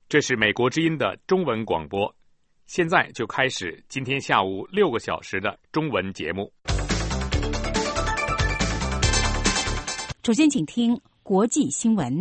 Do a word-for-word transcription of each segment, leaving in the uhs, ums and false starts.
这是美国之音的中文广播，现在就开始今天下午六个小时的中文节目。 首先请听国际新闻。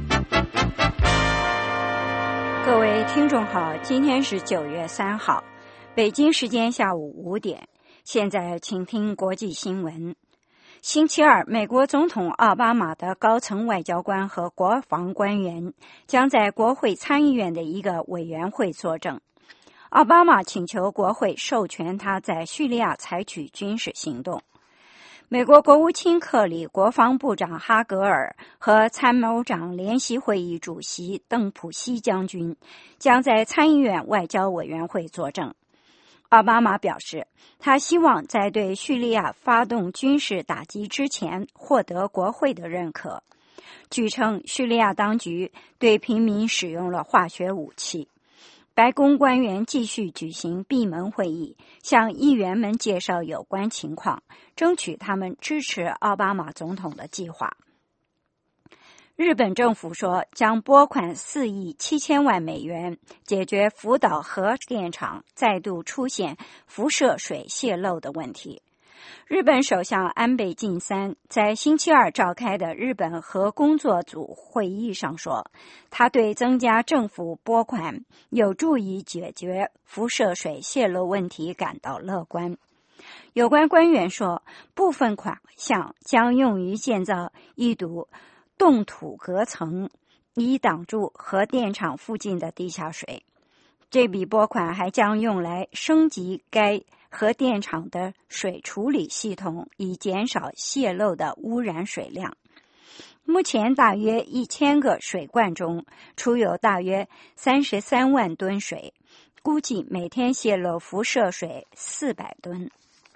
各位听众好，今天是九月三号，北京时间下午五点，现在请听国际新闻。星期二，美国总统奥巴马的高层外交官和国防官员将在国会参议院的一个委员会作证。奥巴马请求国会授权他在叙利亚采取军事行动。美国国务卿克里、国防部长哈格尔和参谋长联席会议主席邓普西将军将在参议院外交委员会作证。奥巴马表示，他希望在对叙利亚发动军事打击之前获得国会的认可。据称，叙利亚当局对平民使用了化学武器。白宫官员继续举行闭门会议，向议员们介绍有关情况，争取他们支持奥巴马总统的计划。日本政府说将拨款四亿七千万美元解决福岛核电厂再度出现辐射水泄漏的问题。日本首相安倍晋三在星期二召开的日本核工作组会议上说，他对增加政府拨款有助于解决辐射水泄漏问题感到乐观。有关官员说，部分款项将用于建造一堵冻土隔层，以挡住核电厂附近的地下水。这笔拨款还将用来升级该核电厂的水处理系统，以减少泄漏的污染水量。目前大约一千个水罐中储有大约三十三万吨水，估计每天泄漏辐射水四百吨。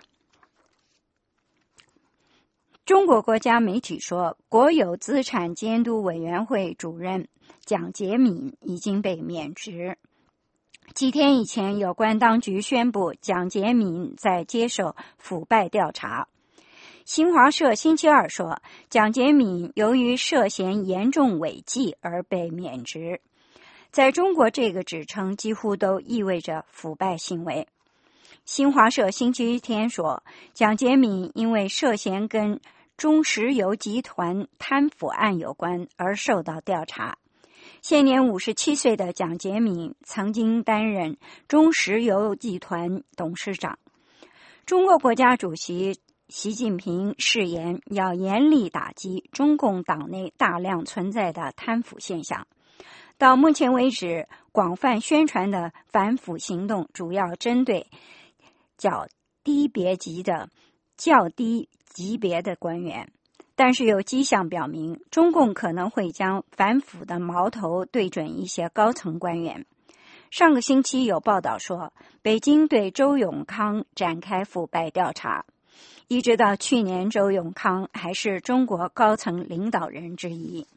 中国国家媒体说，国有资产监督委员会主任蒋洁敏已经被免职。几天以前，有关当局宣布蒋洁敏在接受腐败调查。新华社星期二说，蒋洁敏由于涉嫌严重违纪而被免职。在中国，这个指称几乎都意味着腐败行为。新华社星期天说，蒋洁敏因为涉嫌跟中石油集团贪腐案有关而受到调查。现年五十七岁的蒋洁敏曾经担任中石油集团董事长。中国国家主席习近平誓言要严厉打击中共党内大量存在的贪腐现象。到目前为止，广泛宣传的反腐行动主要针对较低别级的较低级别的官员，但是有迹象表明，中共可能会将反腐的矛头对准一些高层官员。上个星期有报道说，北京对周永康展开腐败调查，一直到去年，周永康还是中国高层领导人之一。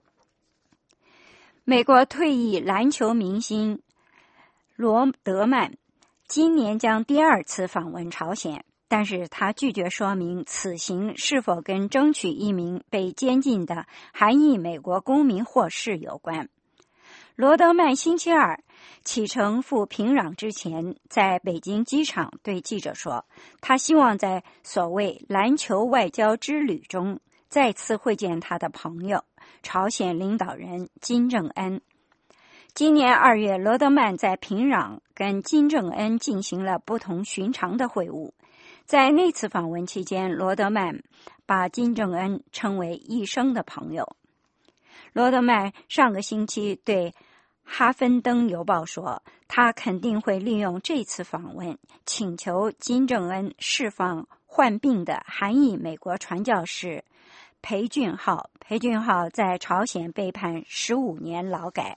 美国退役篮球明星罗德曼今年将第二次访问朝鲜，但是他拒绝说明此行是否跟争取一名被监禁的韩裔美国公民获释有关。罗德曼星期二启程赴平壤之前，在北京机场对记者说，他希望在所谓篮球外交之旅中再次会见他的朋友朝鲜领导人金正恩。今年二月，罗德曼在平壤跟金正恩进行了不同寻常的会晤。在那次访问期间，罗德曼把金正恩称为一生的朋友。罗德曼上个星期对哈芬登邮报说，他肯定会利用这次访问请求金正恩释放患病的韩裔美国传教士裴俊浩。裴俊浩在朝鲜被判十五年劳改。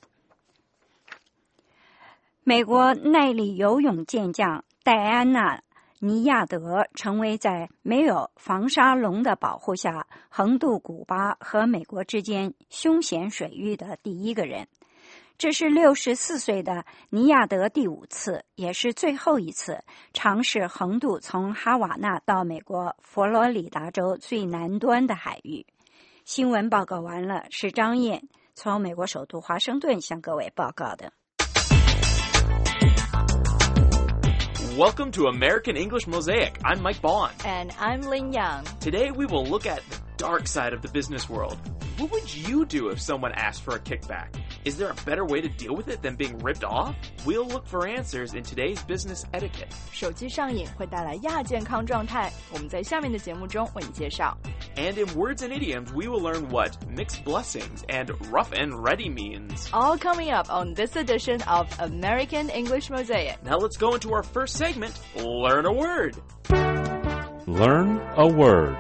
美国耐力游泳健将戴安娜·尼亚德成为在没有防沙笼的保护下横渡古巴和美国之间凶险水域的第一个人。这是六十四岁的尼亚德第五次，也是最后一次尝试横渡从哈瓦那到美国佛罗里达州最南端的海域。新闻报告完了，是张燕从美国首都华盛顿向各位报告的。 Welcome to American English Mosaic. I'm Mike Bond. And I'm Lin Yang. Today we will look at the dark side of the business world. What would you do if someone asked for a kickback? Is there a better way to deal with it than being ripped off? We'll look for answers in today's business etiquette. 手机上瘾会带来亚健康状态，我们在下面的节目中为你介绍。 And in words and idioms, we will learn what mixed blessings and rough and ready means. All coming up on this edition of American English Mosaic. Now let's go into our first segment, Learn a Word. Learn a word.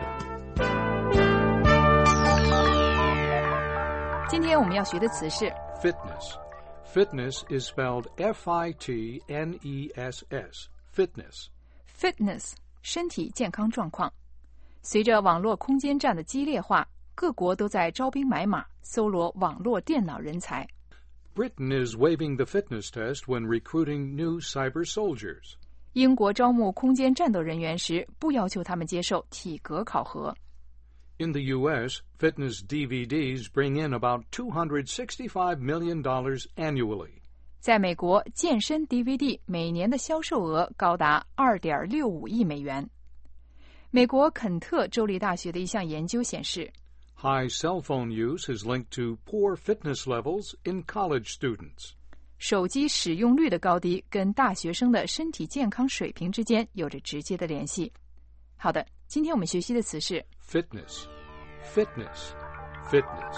今天我们要学的词是 Fitness. Fitness is spelled F I T N E S S. Fitness. fitness 身体健康状况。随着网络空间战的激烈化，各国都在招兵买马，搜罗网络电脑人才。 Britain is waiving the fitness test when recruiting new cyber soldiers. 英国招募空间战斗人员时，不要求他们接受体格考核。 In the U S, fitness D V Ds bring in about two hundred sixty-five million dollars annually. 在美国，健身 D V D 每年的销售额高达 二点六五亿美元。美国肯特州立大学的一项研究显示， High cell phone use is linked to poor fitness levels in college students. 手机使用率的高低跟大学生的身体健康水平之间有着直接的联系。好的，今天我们学习的词是 Fitness. Fitness. Fitness.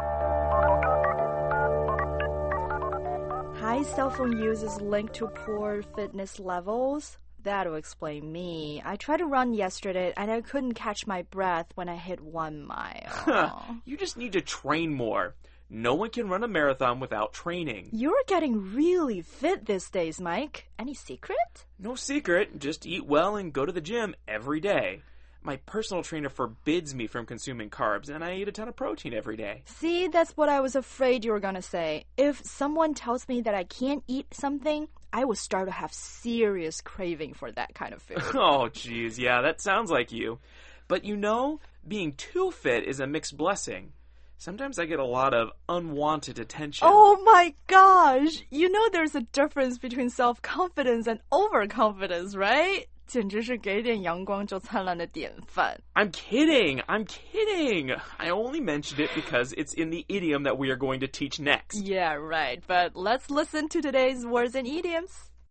High cell phone use is linked to poor fitness levels. That'll explain me. I tried to run yesterday and I couldn't catch my breath when I hit one mile. You just need to train more. No one can run a marathon without training. You're getting really fit these days, Mike. Any secret? No secret. Just eat well and go to the gym every day. My personal trainer forbids me from consuming carbs, and I eat a ton of protein every day. See, that's what I was afraid you were going to say. If someone tells me that I can't eat something, I will start to have serious craving for that kind of food. Oh, geez, yeah, that sounds like you. But you know, being too fit is a mixed blessing. Sometimes I get a lot of unwanted attention. Oh my gosh! You know there's a difference between self-confidence and overconfidence, right? 简直是给点阳光就灿烂的典范。 I'm kidding! I'm kidding! I only mentioned it because it's in the idiom that we are going to teach next. Yeah, right. But let's listen to today's words and idioms.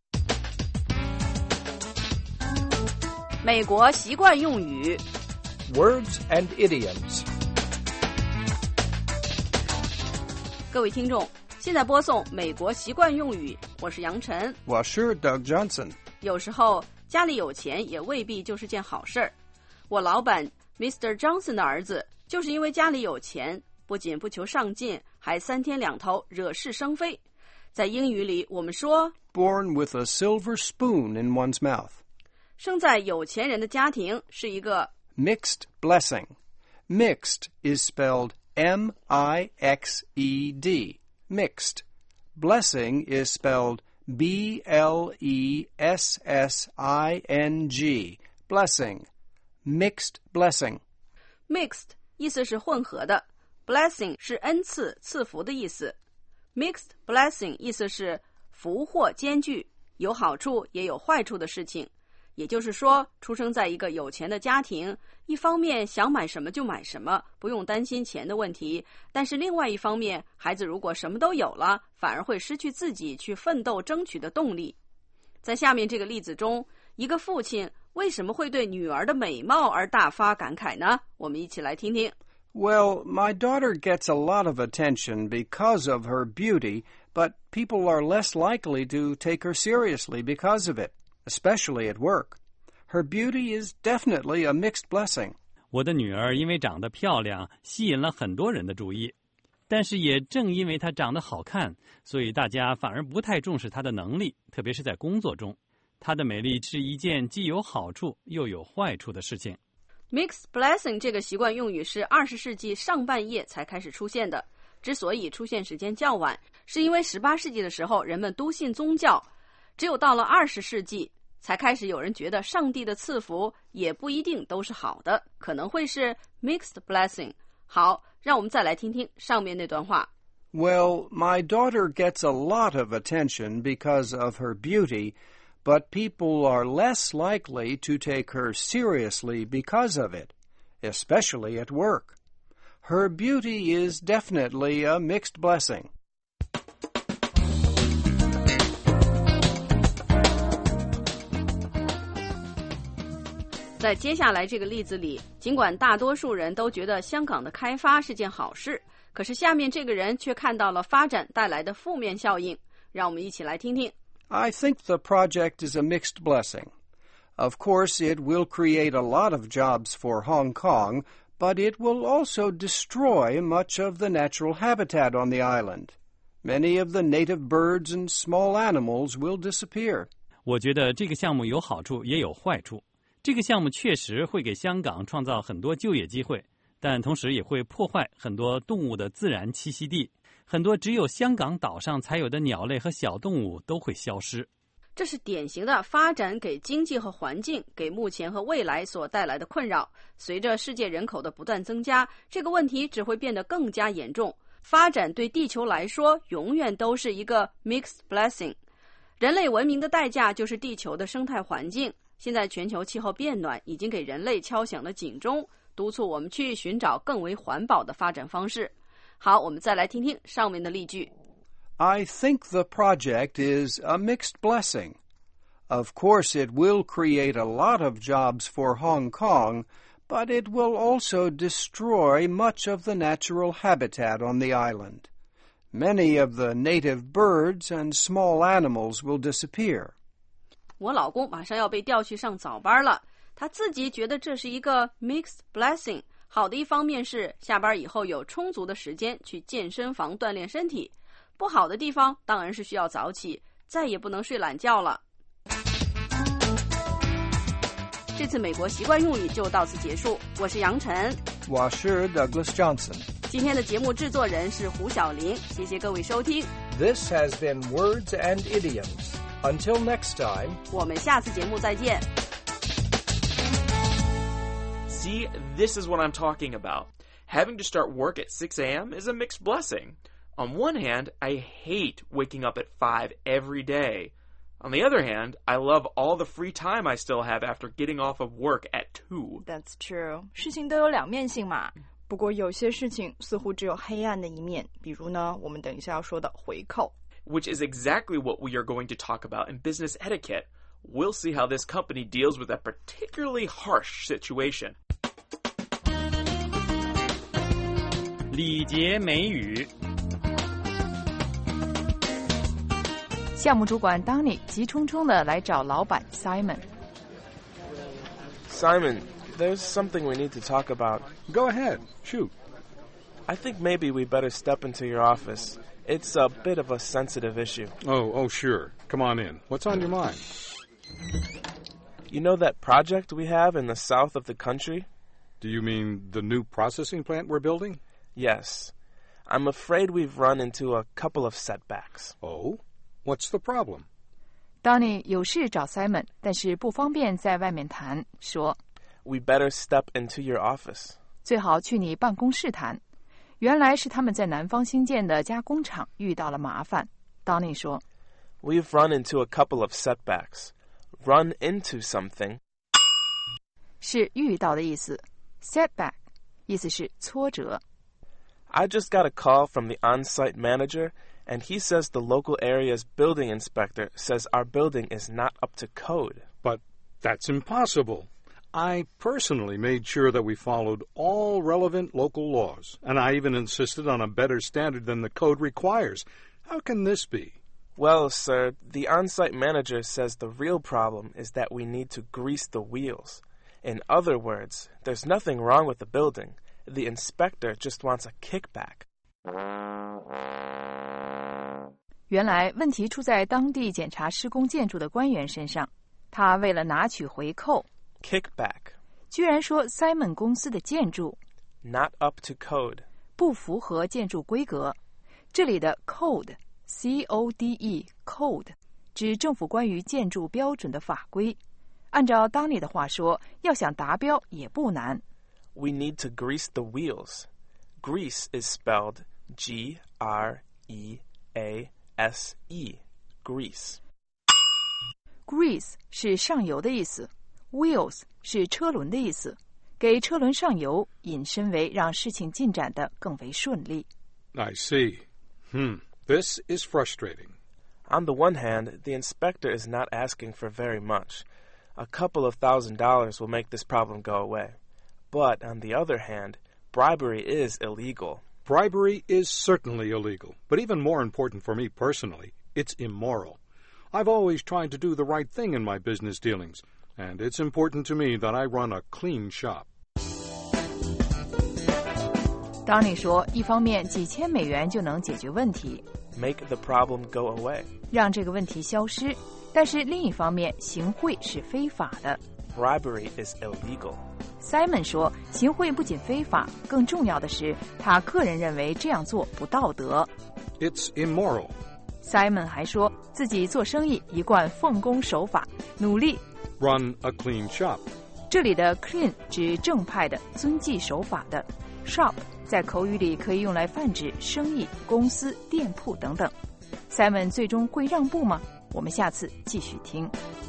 美国习惯用语 Words and idioms. 各位听众，现在播送美国习惯用语，我是杨晨。 我是 Doug Johnson. 有时候家里有钱也未必就是件好事儿。我老板 Mister Johnson 的儿子就是因为家里有钱，不仅不求上进，还三天两头惹是生非。在英语里我们说 Born with a silver spoon in one's mouth. 生在有钱人的家庭是一个 Mixed blessing. Mixed is spelled M I X E D. Mixed. Blessing is spelled B L E S S I N G. Blessing. Mixed blessing. Mixed 意思是混合的， Blessing 是恩赐、赐福的意思。Mixed blessing 意思是福祸兼具，有好处也有坏处的事情。也就是说，出生在一个有钱的家庭，一方面想买什么就买什么，不用担心钱的问题，但是另外一方面，孩子如果什么都有了，反而会失去自己去奋斗争取的动力。在下面这个例子中，一个父亲为什么会对女儿的美貌而大发感慨呢？我们一起来听听。 Well, my daughter gets a lot of attention because of her beauty, but people are less likely to take her seriously because of it, especially at work. Her beauty is definitely a mixed blessing. 我的女儿因为长得漂亮，吸引了很多人的注意。但是也正因为她长得好看，所以大家反而不太重视她的能力，特别是在工作中。她的美丽是一件既有好处又有坏处的事情。 Mixed blessing 这个习惯用语是二十世纪上半叶才开始出现的。之所以出现时间较晚，是因为十八世纪的时候人们都信宗教，只有到了二十世纪才开始有人觉得上帝的赐福也不一定都是好的，可能会是 mixed blessing。好，让我们再来听听上面那段话。 Well, my daughter gets a lot of attention because of her beauty, but people are less likely to take her seriously because of it, especially at work. Her beauty is definitely a mixed blessing. 在接下来这个例子里，尽管大多数人都觉得香港的开发是件好事，可是下面这个人却看到了发展带来的负面效应。让我们一起来听听。 I think the project is a mixed blessing. Of course, it will create a lot of jobs for Hong Kong, but it will also destroy much of the natural habitat on the island. Many of the native birds and small animals will disappear. 我觉得这个项目有好处也有坏处。这个项目确实会给香港创造很多就业机会，但同时也会破坏很多动物的自然栖息地，很多只有香港岛上才有的鸟类和小动物都会消失。 这是典型的发展给经济和环境给目前和未来所带来的困扰。随着世界人口的不断增加，这个问题只会变得更加严重。发展对地球来说永远都是一个 mixed blessing。人类文明的代价就是地球的生态环境。现在全球气候变暖已经给人类敲响了警钟，督促我们去寻找更为环保的发展方式。好，我们再来听听上面的例句。 I think the project is a mixed blessing. Of course, it will create a lot of jobs for Hong Kong, but it will also destroy much of the natural habitat on the island. Many of the native birds and small animals will disappear. 我老公马上要被调去上早班了，他自己觉得这是一个 mixed blessing。好的一方面是下班以后有充足的时间去健身房锻炼身体，不好的地方当然是需要早起，再也不能睡懒觉了。这次美国习惯用语就到此结束，我是杨晨， 我是 Douglas Johnson。 今天的节目制作人是胡小玲，谢谢各位收听。 This has been Words and Idioms. Until next time, 我们下次节目再见。 See, this is what I'm talking about. Having to start work at six a.m. is a mixed blessing. On one hand, I hate waking up at five every day. On the other hand, I love all the free time I still have after getting off of work at two. That's true. 事情都有两面性嘛。不过有些事情似乎只有黑暗的一面，比如呢，我们等一下要说的回扣。 Which is exactly what we are going to talk about in business etiquette. We'll see how this company deals with a particularly harsh situation. 礼节美语。 项目主管 Donnie 急冲冲地来找老板 Simon。 Simon, there's something we need to talk about. Go ahead. Shoot. I think maybe we better step into your office. It's a bit of a sensitive issue. Oh, oh, sure. Come on in. What's on your mind? You know that project we have in the south of the country? Do you mean the new processing plant we're building? Yes. I'm afraid we've run into a couple of setbacks. Oh? What's the problem? Donnie 有事找 Simon， 但是不方便在外面谈，说 We better step into your office. 最好去你办公室谈。原来是他们在南方新建的加工厂遇到了麻烦。Donnie 说 We've run into a couple of setbacks. Run into something 是遇到的意思， setback 意思是挫折。 I just got a call from the on-site manager, and he says the local area's building inspector says our building is not up to code. But that's impossible. I personally made sure that we followed all relevant local laws, and I even insisted on a better standard than the code requires. How can this be? Well, sir, the on-site manager says the real problem is that we need to grease the wheels. In other words, there's nothing wrong with the building. The inspector just wants a kickback. 原来问题出在当地检查施工建筑的官员身上，他为了拿取回扣 kickback 居然说 Simon 公司的建筑 not up to code 不符合建筑规格。这里的 code C O D E code 指政府关于建筑标准的法规。按照 Donnie 的话说，要想达标也不难。 We need to grease the wheels. Grease is spelled G R E A S E, grease. Grease 是上油的意思 ，wheels 是车轮的意思，给车轮上油，引申为让事情进展得更为顺利。 I see. Hmm, this is frustrating. On the one hand, the inspector is not asking for very much. A couple of thousand dollars will make this problem go away. But on the other hand, bribery is illegal. Bribery is certainly illegal, but even more important for me personally, it's immoral. I've always tried to do the right thing in my business dealings, and it's important to me that I run a clean shop. 当你说一方面几千美元就能解决问题 Make the problem go away. 让这个问题消失，但是另一方面行贿是非法的 Bribery is illegal. Simon 说行贿不仅非法，更重要的是他个人认为这样做不道德 It's immoral. Simon 还说自己做生意一贯奉公守法，努力 Run a clean shop. 这里的 clean 指正派的、遵纪守法的 shop 在口语里可以用来泛指生意、公司、店铺等等。Simon 最终会让步吗？我们下次继续听。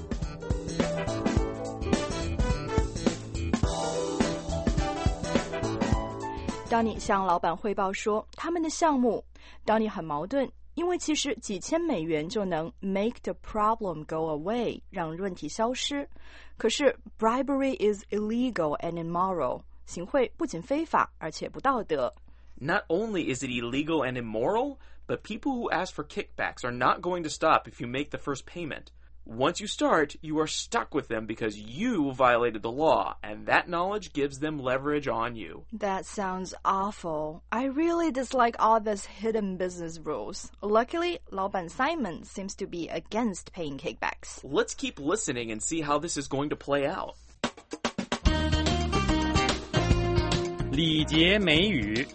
当你向老板汇报说他们的项目，当你很矛盾，因为其实几千美元就能 make the problem go away， 让问题消失。可是 bribery is illegal and immoral， 行贿不仅非法，而且不道德。 Not only is it illegal and immoral, but people who ask for kickbacks are not going to stop if you make the first payment. Once you start, you are stuck with them because you violated the law, and that knowledge gives them leverage on you. That sounds awful. I really dislike all these hidden business rules. Luckily, 老板 Simon seems to be against paying kickbacks. Let's keep listening and see how this is going to play out. 礼节美语。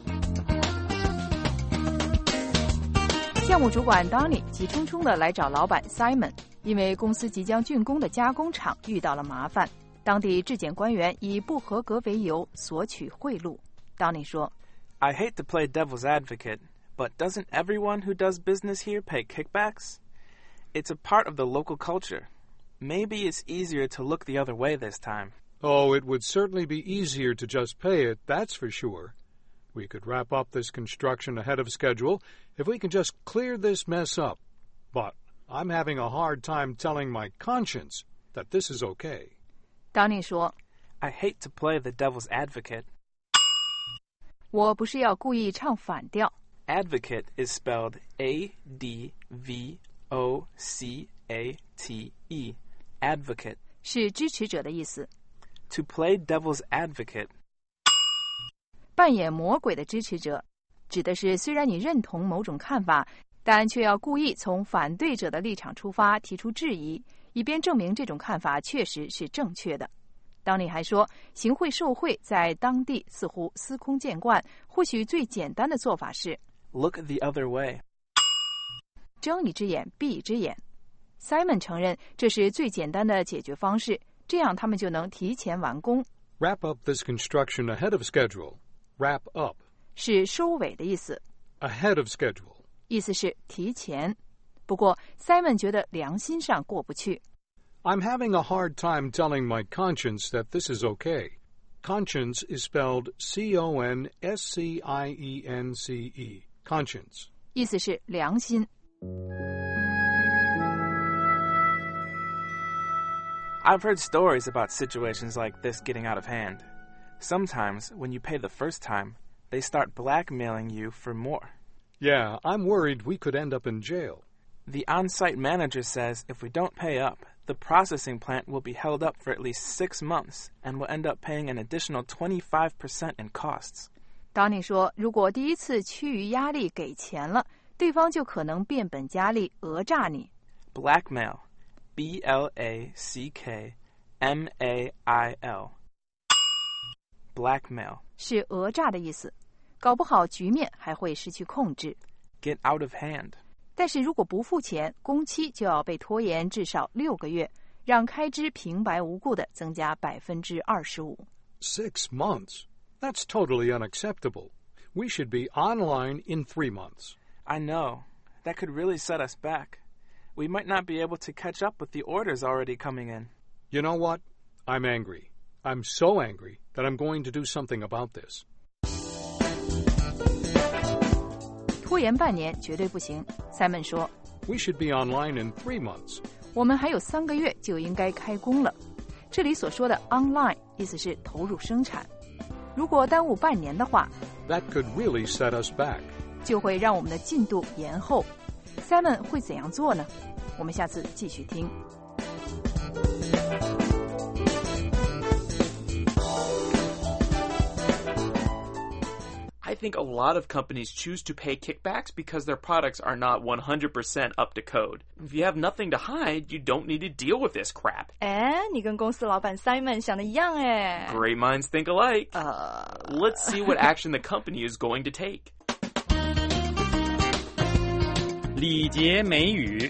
项目主管 Donnie 急冲冲地来找老板 Simon， 因为公司即将竣工的加工厂遇到了麻烦，当地质检官员以不合格为由索取贿赂。Donnie 说 I hate to play devil's advocate, but doesn't everyone who does business here pay kickbacks? It's a part of the local culture. Maybe it's easier to look the other way this time. Oh, it would certainly be easier to just pay it, that's for sure. We could wrap up this construction ahead of schedule if we can just clear this mess up. But I'm having a hard time telling my conscience that this is okay. Donnie 说 I hate to play the devil's advocate. 我不是要故意唱反调。 Advocate is spelled A D V O C A T E. Advocate. 是支持者的意思。 To play devil's advocate. 扮演魔鬼的支持者，指的是虽然你认同某种看法，但却要故意从反对者的立场出发提出质疑，以便证明这种看法确实是正确的。当你还说行贿受贿在当地似乎司空见惯，或许最简单的做法是 Look the other way. 睁一只眼闭一只眼。Simon 承认这是最简单的解决方式，这样他们就能提前完工。 Wrap up this construction ahead of schedule.Wrap up 是收尾的意思 Ahead of schedule 意思是提前。不过 Simon 觉得良心上过不去。 I'm having a hard time telling my conscience that this is okay. Conscience is spelled C O N S C I E N C E. Conscience 意思是良心。 I've heard stories about situations like this getting out of hand.Sometimes, when you pay the first time, they start blackmailing you for more. Yeah, I'm worried we could end up in jail. The on-site manager says if we don't pay up, the processing plant will be held up for at least six months and will end up paying an additional twenty-five percent in costs. 当你说如果第一次趋于压力给钱了，对方就可能变本加厉讹诈你。 Blackmail. B L A C K M A I L.Blackmail 是讹诈的意思，搞不好局面还会失去控制。 Get out of hand 但是如果不付钱，工期就要被拖延至少六个月，让开支平白无故的增加百分之二十五。 Six months? That's totally unacceptable. We should be online in three months. I know. That could really set us back. We might not be able to catch up with the orders already coming in. You know what? I'm angry. I'm so angry that I'm going to do something about this. 拖延半年绝对不行 Simon 说 We should be online in three months. 我们还有三个月就应该开工了。这里所说的 online 意思是投入生产。如果耽误半年的话 That could really set us back. 就会让我们的进度延后。Simon 会怎样做呢？我们下次继续听。 I think a lot of companies choose to pay kickbacks because their products are not one hundred percent up to code. If you have nothing to hide, you don't need to deal with this crap. 哎，你跟公司老板 Simon 想的一样哎。 Great minds think alike. Uh... Let's see what action the company is going to take. 礼节美语。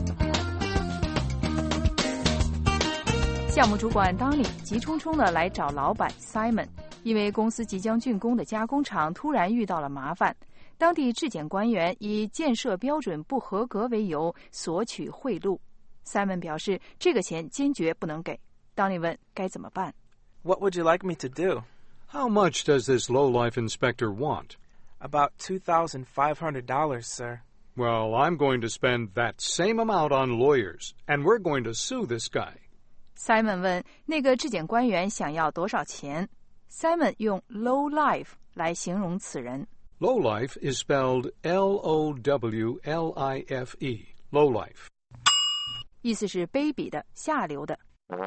项目主管 Donnie 急冲冲地来找老板 Simon， 因为公司即将竣工的加工厂突然遇到了麻烦，当地质检官员以建设标准不合格为由索取贿赂。Simon 表示这个钱坚决不能给。Donnie 问该怎么办。 What would you like me to do? How much does this lowlife inspector want? About two thousand five hundred dollars, sir. Well, I'm going to spend that same amount on lawyers, and we're going to sue this guy. Simon 问那个质检官员想要多少钱。Simon 用 low life 来形容此人。 Lowlife is spelled L O W L I F E, lowlife. 意思是卑鄙的、下流的。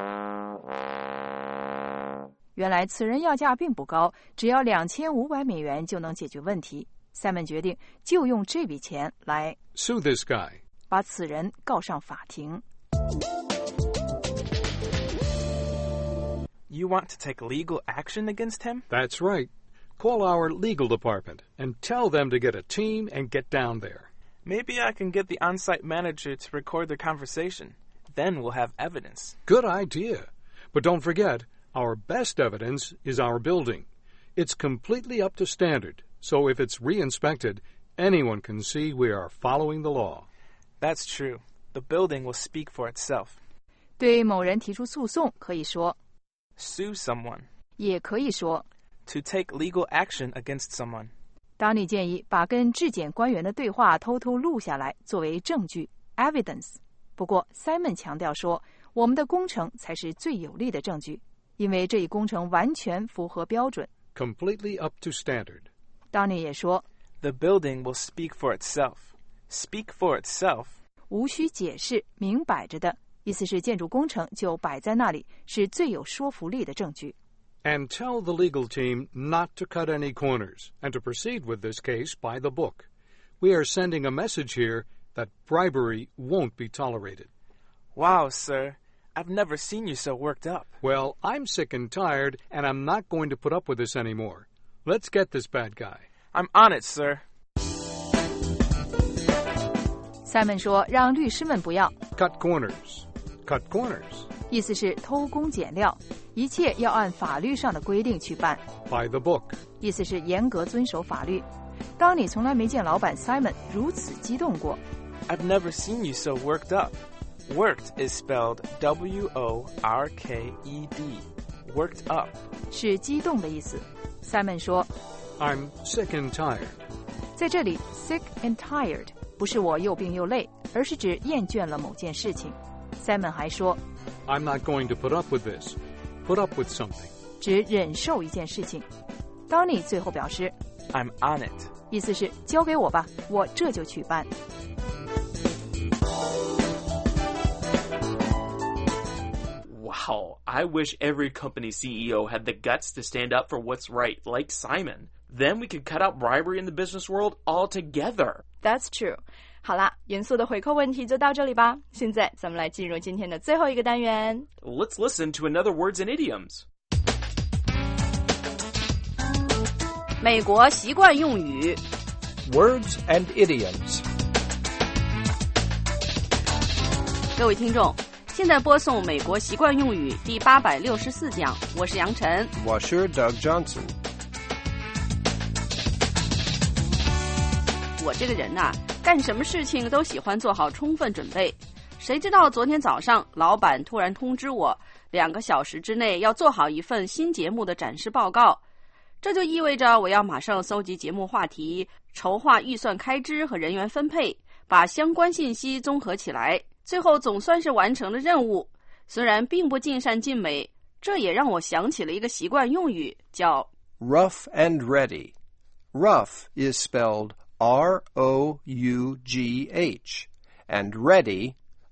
原来此人要价并不高，只要两千五百美元就能解决问题。Simon 决定就用这笔钱来 sue this guy. 把此人告上法庭。 You want to take legal action against him? That's right. Call our legal department and tell them to get a team and get down there. Maybe I can get the on-site manager to record their conversation. Then we'll have evidence. Good idea. But don't forget, our best evidence is our building. It's completely up to standard, so if it's re-inspected, anyone can see we are following the law. That's true. The building will speak for itself. 对某人提出诉讼，可以说 Sue someone. 也可以说 To take legal action against someone. 当你建议把跟质检官员的对话偷偷录下来作为证据 evidence。不过 Simon 强调说，我们的工程才是最有力的证据，因为这一工程完全符合标准。 Completely up to standard. 当你也说 The building will speak for itself. Speak for itself. 无需解释，明摆着的。意思是建筑工程就摆在那里，是最有说服力的证据。 And tell the legal team not to cut any corners and to proceed with this case by the book. We are sending a message here that bribery won't be tolerated. Wow, sir. I've never seen you so worked up. Well, I'm sick and tired, and I'm not going to put up with this anymore. Let's get this bad guy. I'm on it, sir. Simon 说让律师们不要 Cut corners.Cut corners. 意思是偷工减料，一切要按法律上的规定去办。 By the book. 意思是严格遵守法律。当你从来没见老板 Simon 如此激动过。 I've never seen you so worked up. Worked is spelled W O R K E D. Worked up. 是激动的意思。Simon 说 I'm sick and tired. 在这里 sick and tired 不是我又病又累，而是指厌倦了某件事情。Simon 还说 I'm not going to put up with this. Put up with something. 指忍受一件事情。Donnie 最后表示 I'm on it. 意思是交给我吧，我这就去办。 Wow, I wish every company C E O had the guts to stand up for what's right, like Simon. Then we could cut out bribery in the business world altogether. That's true. 好啦，严肃的回扣问题就到这里吧。现在咱们来进入今天的最后一个单元。 Let's listen to another words and idioms. 美国习惯用语 Words and idioms. 各位听众，现在播送美国习惯用语第八百六十四讲，我是杨晨， 我是 Doug Johnson. 我这个人呐、啊，干什么事情都喜欢做好充分准备。谁知道昨天早上，老板突然通知我，两个小时之内要做好一份新节目的展示报告。这就意味着我要马上搜集节目话题，筹划预算开支和人员分配，把相关信息综合起来，最后总算是完成了任务。虽然并不尽善尽美，这也让我想起了一个习惯用语，叫 rough and ready. Rough is spelled R O U G H, and ready,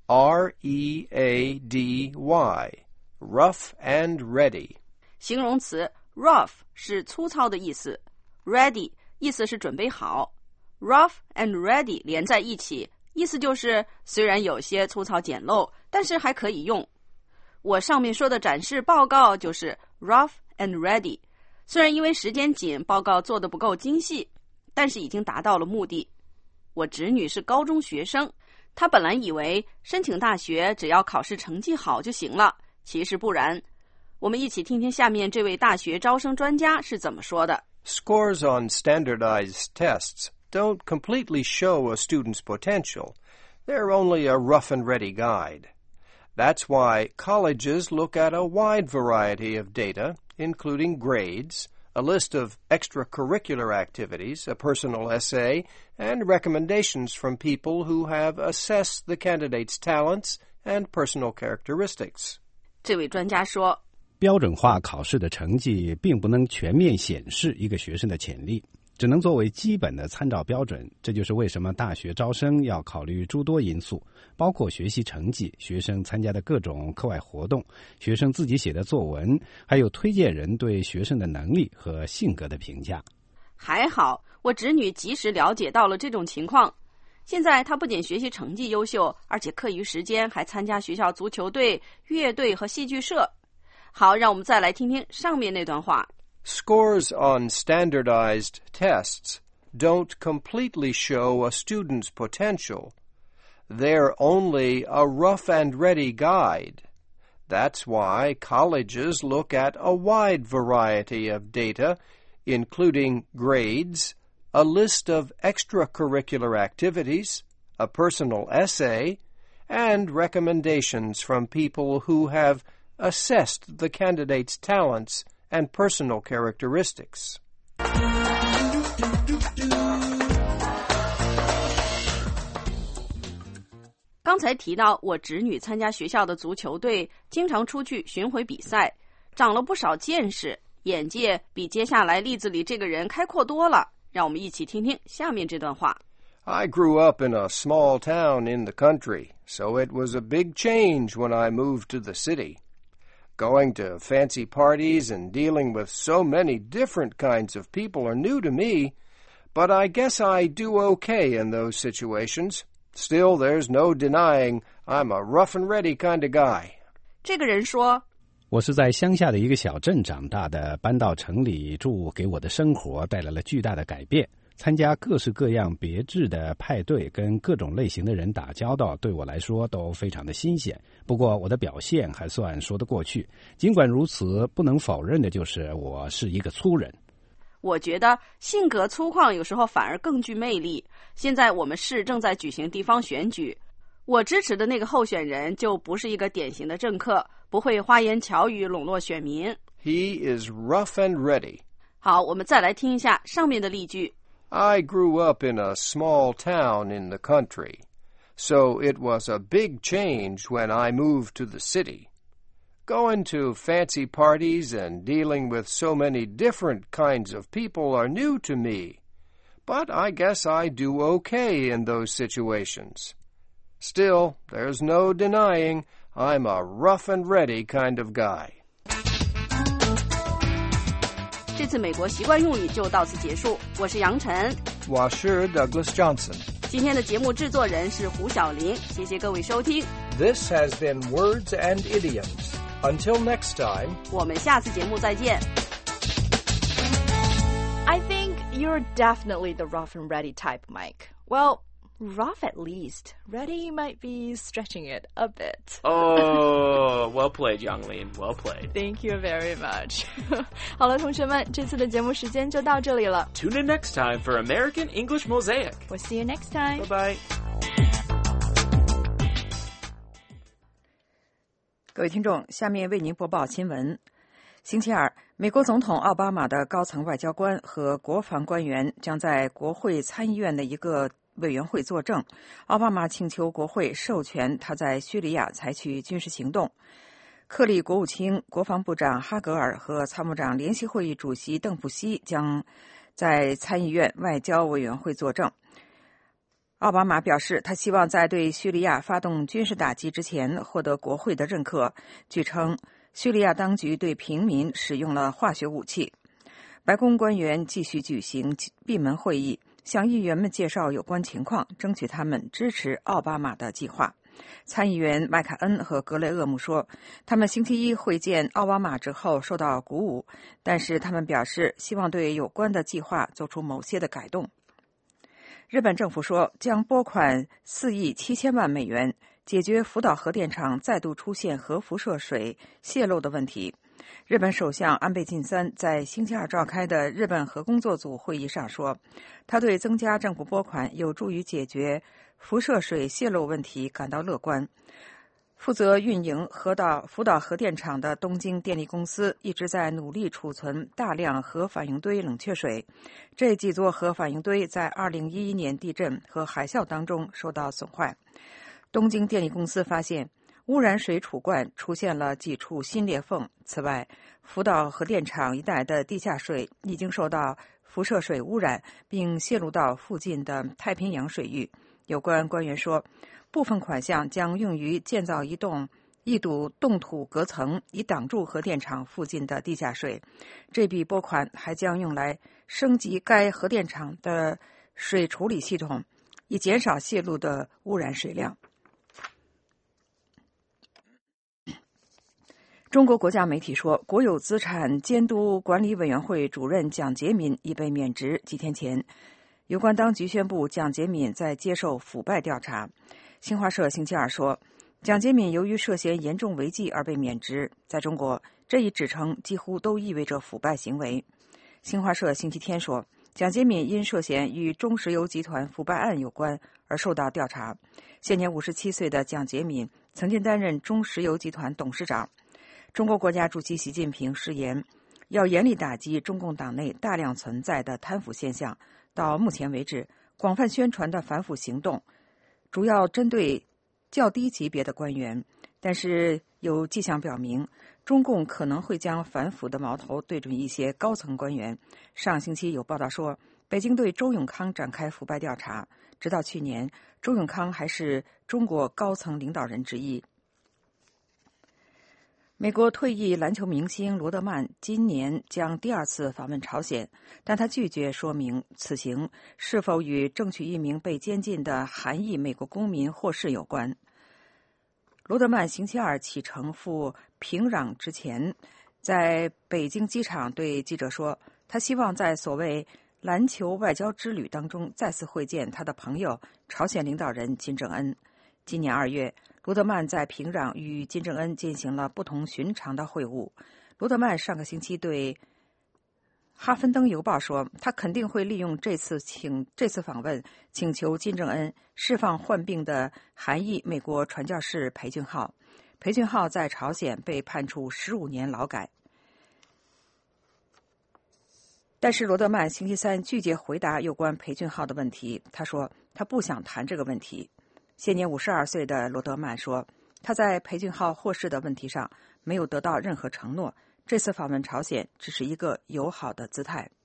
R E A D Y. Rough and ready. 形容词 rough 是粗糙的意思， ready 意思是准备好。 rough and ready 连在一起，意思就是虽然有些粗糙简陋，但是还可以用。我上面说的展示报告就是 rough and ready， 虽然因为时间紧，报告做得不够精细，但是已经达到了目的。我侄女是高中学生，她本来以为申请大学只要考试成绩好就行了，其实不然。我们一起听听下面这位大学招生专家是怎么说的。 Scores on standardized tests don't completely show a student's potential. They're only a rough and ready guide. That's why colleges look at a wide variety of data, including grades, a list of extracurricular activities, a personal essay, and recommendations from people who have assessed the candidate's talents and personal characteristics. 这位专家说， 标准化考试的成绩并不能全面显示一个学生的潜力，只能作为基本的参照标准。这就是为什么大学招生要考虑诸多因素，包括学习成绩、学生参加的各种课外活动、学生自己写的作文，还有推荐人对学生的能力和性格的评价。 还好，我侄女及时了解到了这种情况。现在她不仅学习成绩优秀，而且课余时间还参加学校足球队、乐队和戏剧社。好，让我们再来听听上面那段话。 Scores on standardized tests don't completely show a student's potential. They're only a rough and ready guide. That's why colleges look at a wide variety of data, including grades, a list of extracurricular activities, a personal essay, and recommendations from people who have assessed the candidate's talents and personal characteristics. 刚才提到我侄女参加学校的足球队，经常出去巡回比赛，长了不少见识，眼界比接下来例子里这个人开阔多了。让我们一起听听下面这段话。 I grew up in a small town in the country, so it was a big change when I moved to the city.Going to fancy parties and dealing with so many different kinds of people are new to me, but I guess I do okay in those situations. Still, there's no denying I'm a rough and ready kind of guy. 这个人说， 我是在乡下的一个小镇长大的，搬到城里住，给我的生活带来了巨大的改变。参加各式各样别致的派对，跟各种类型的人打交道，对我来说都非常的新鲜。不过我的表现还算说得过去。尽管如此，不能否认的就是我是一个粗人。 我觉得性格粗犷有时候反而更具魅力。现在我们市正在举行地方选举，我支持的那个候选人就不是一个典型的政客，不会花言巧语笼络选民。 He is rough and ready. 好，我们再来听一下上面的例句。 I grew up in a small town in the country, so it was a big change when I moved to the city. Going to fancy parties and dealing with so many different kinds of people are new to me, but I guess I do okay in those situations. Still, there's no denying I'm a rough and ready kind of guy. 这次美国习惯用语就到此结束。我是杨晨， 我是 Douglas Johnson。 今天的节目制作人是胡小玲，谢谢各位收听。 This has been Words and Idioms. Until next time, 我们下次节目再见。 I think you're definitely the rough and ready type, Mike. Well, rough at least. Ready might be stretching it a bit. Oh, well played, Youngling. Well played. Thank you very much. 好了，同学们，这次的节目时间就到这里了。 Tune in next time for American English Mosaic. We'll see you next time. Bye-bye. 各位听众，下面为您播报新闻。星期二，美国总统奥巴马的高层外交官和国防官员将在国会参议院的一个委员会作证。奥巴马请求国会授权他在叙利亚采取军事行动。克里国务卿、国防部长哈格尔和参谋长联席会议主席邓布西将在参议院外交委员会作证。奥巴马表示，他希望在对叙利亚发动军事打击之前获得国会的认可。据称，叙利亚当局对平民使用了化学武器。白宫官员继续举行闭门会议，向议员们介绍有关情况，争取他们支持奥巴马的计划。参议员麦凯恩和格雷厄姆说，他们星期一会见奥巴马之后受到鼓舞，但是他们表示希望对有关的计划做出某些的改动。日本政府说将拨款四亿七千万美元解决福岛核电厂再度出现核辐射水泄漏的问题。日本首相安倍晋三在星期二召开的日本核工作组会议上说，他对增加政府拨款有助于解决辐射水泄漏问题感到乐观。负责运营核岛福岛核电厂的东京电力公司一直在努力储存大量核反应堆冷却水。这几座核反应堆在二零一一年地震和海啸当中受到损坏。东京电力公司发现污染水储罐出现了几处新裂缝。此外，福岛核电厂一带的地下水已经受到辐射水污染，并泄露到附近的太平洋水域。有关官员说，部分款项将用于建造一栋一堵冻土隔层，以挡住核电厂附近的地下水。这笔拨款还将用来升级该核电厂的水处理系统，以减少泄露的污染水量。中国国家媒体说，国有资产监督管理委员会主任蒋洁民已被免职。几天前，有关当局宣布蒋洁民在接受腐败调查。新华社星期二说，蒋洁民由于涉嫌严重违纪而被免职。在中国，这一指称几乎都意味着腐败行为。新华社星期天说，蒋洁民因涉嫌与中石油集团腐败案有关而受到调查。现年五十七岁的蒋洁民曾经担任中石油集团董事长。中国国家主席习近平誓言要严厉打击中共党内大量存在的贪腐现象。到目前为止，广泛宣传的反腐行动主要针对较低级别的官员，但是有迹象表明，中共可能会将反腐的矛头对准一些高层官员。上星期有报道说，北京对周永康展开腐败调查，直到去年，周永康还是中国高层领导人之一。美国退役篮球明星罗德曼今年将第二次访问朝鲜，但他拒绝说明此行是否与争取一名被监禁的韩裔美国公民获释有关。罗德曼星期二启程赴平壤之前，在北京机场对记者说，他希望在所谓篮球外交之旅当中再次会见他的朋友朝鲜领导人金正恩。今年二月，罗德曼在平壤与金正恩进行了不同寻常的会晤。罗德曼上个星期对《哈芬登邮报》说，他肯定会利用这次请这次访问，请求金正恩释放患病的韩裔美国传教士裴俊浩。裴俊浩在朝鲜被判处十五年劳改。但是罗德曼星期三拒绝回答有关裴俊浩的问题，他说他不想谈这个问题。现年五十二岁的罗德曼说，他在裴俊浩获释的问题上没有得到任何承诺，这次访问朝鲜只是一个友好的姿态。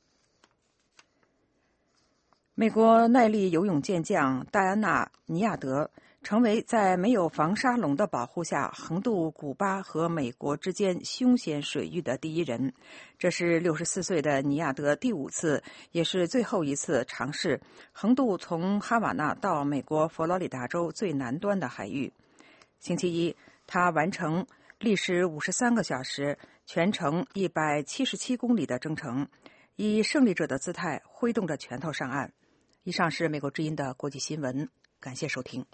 美国耐力游泳健将戴安娜·尼亚德成为在没有防沙笼的保护下横渡古巴和美国之间凶险水域的第一人。这是六十四岁的尼亚德第五次，也是最后一次尝试横渡从哈瓦那到美国佛罗里达州最南端的海域。星期一，他完成历时五十三个小时、全程一百七十七公里的征程，以胜利者的姿态挥动着拳头上岸。以上是美国之音的国际新闻。 感谢收听。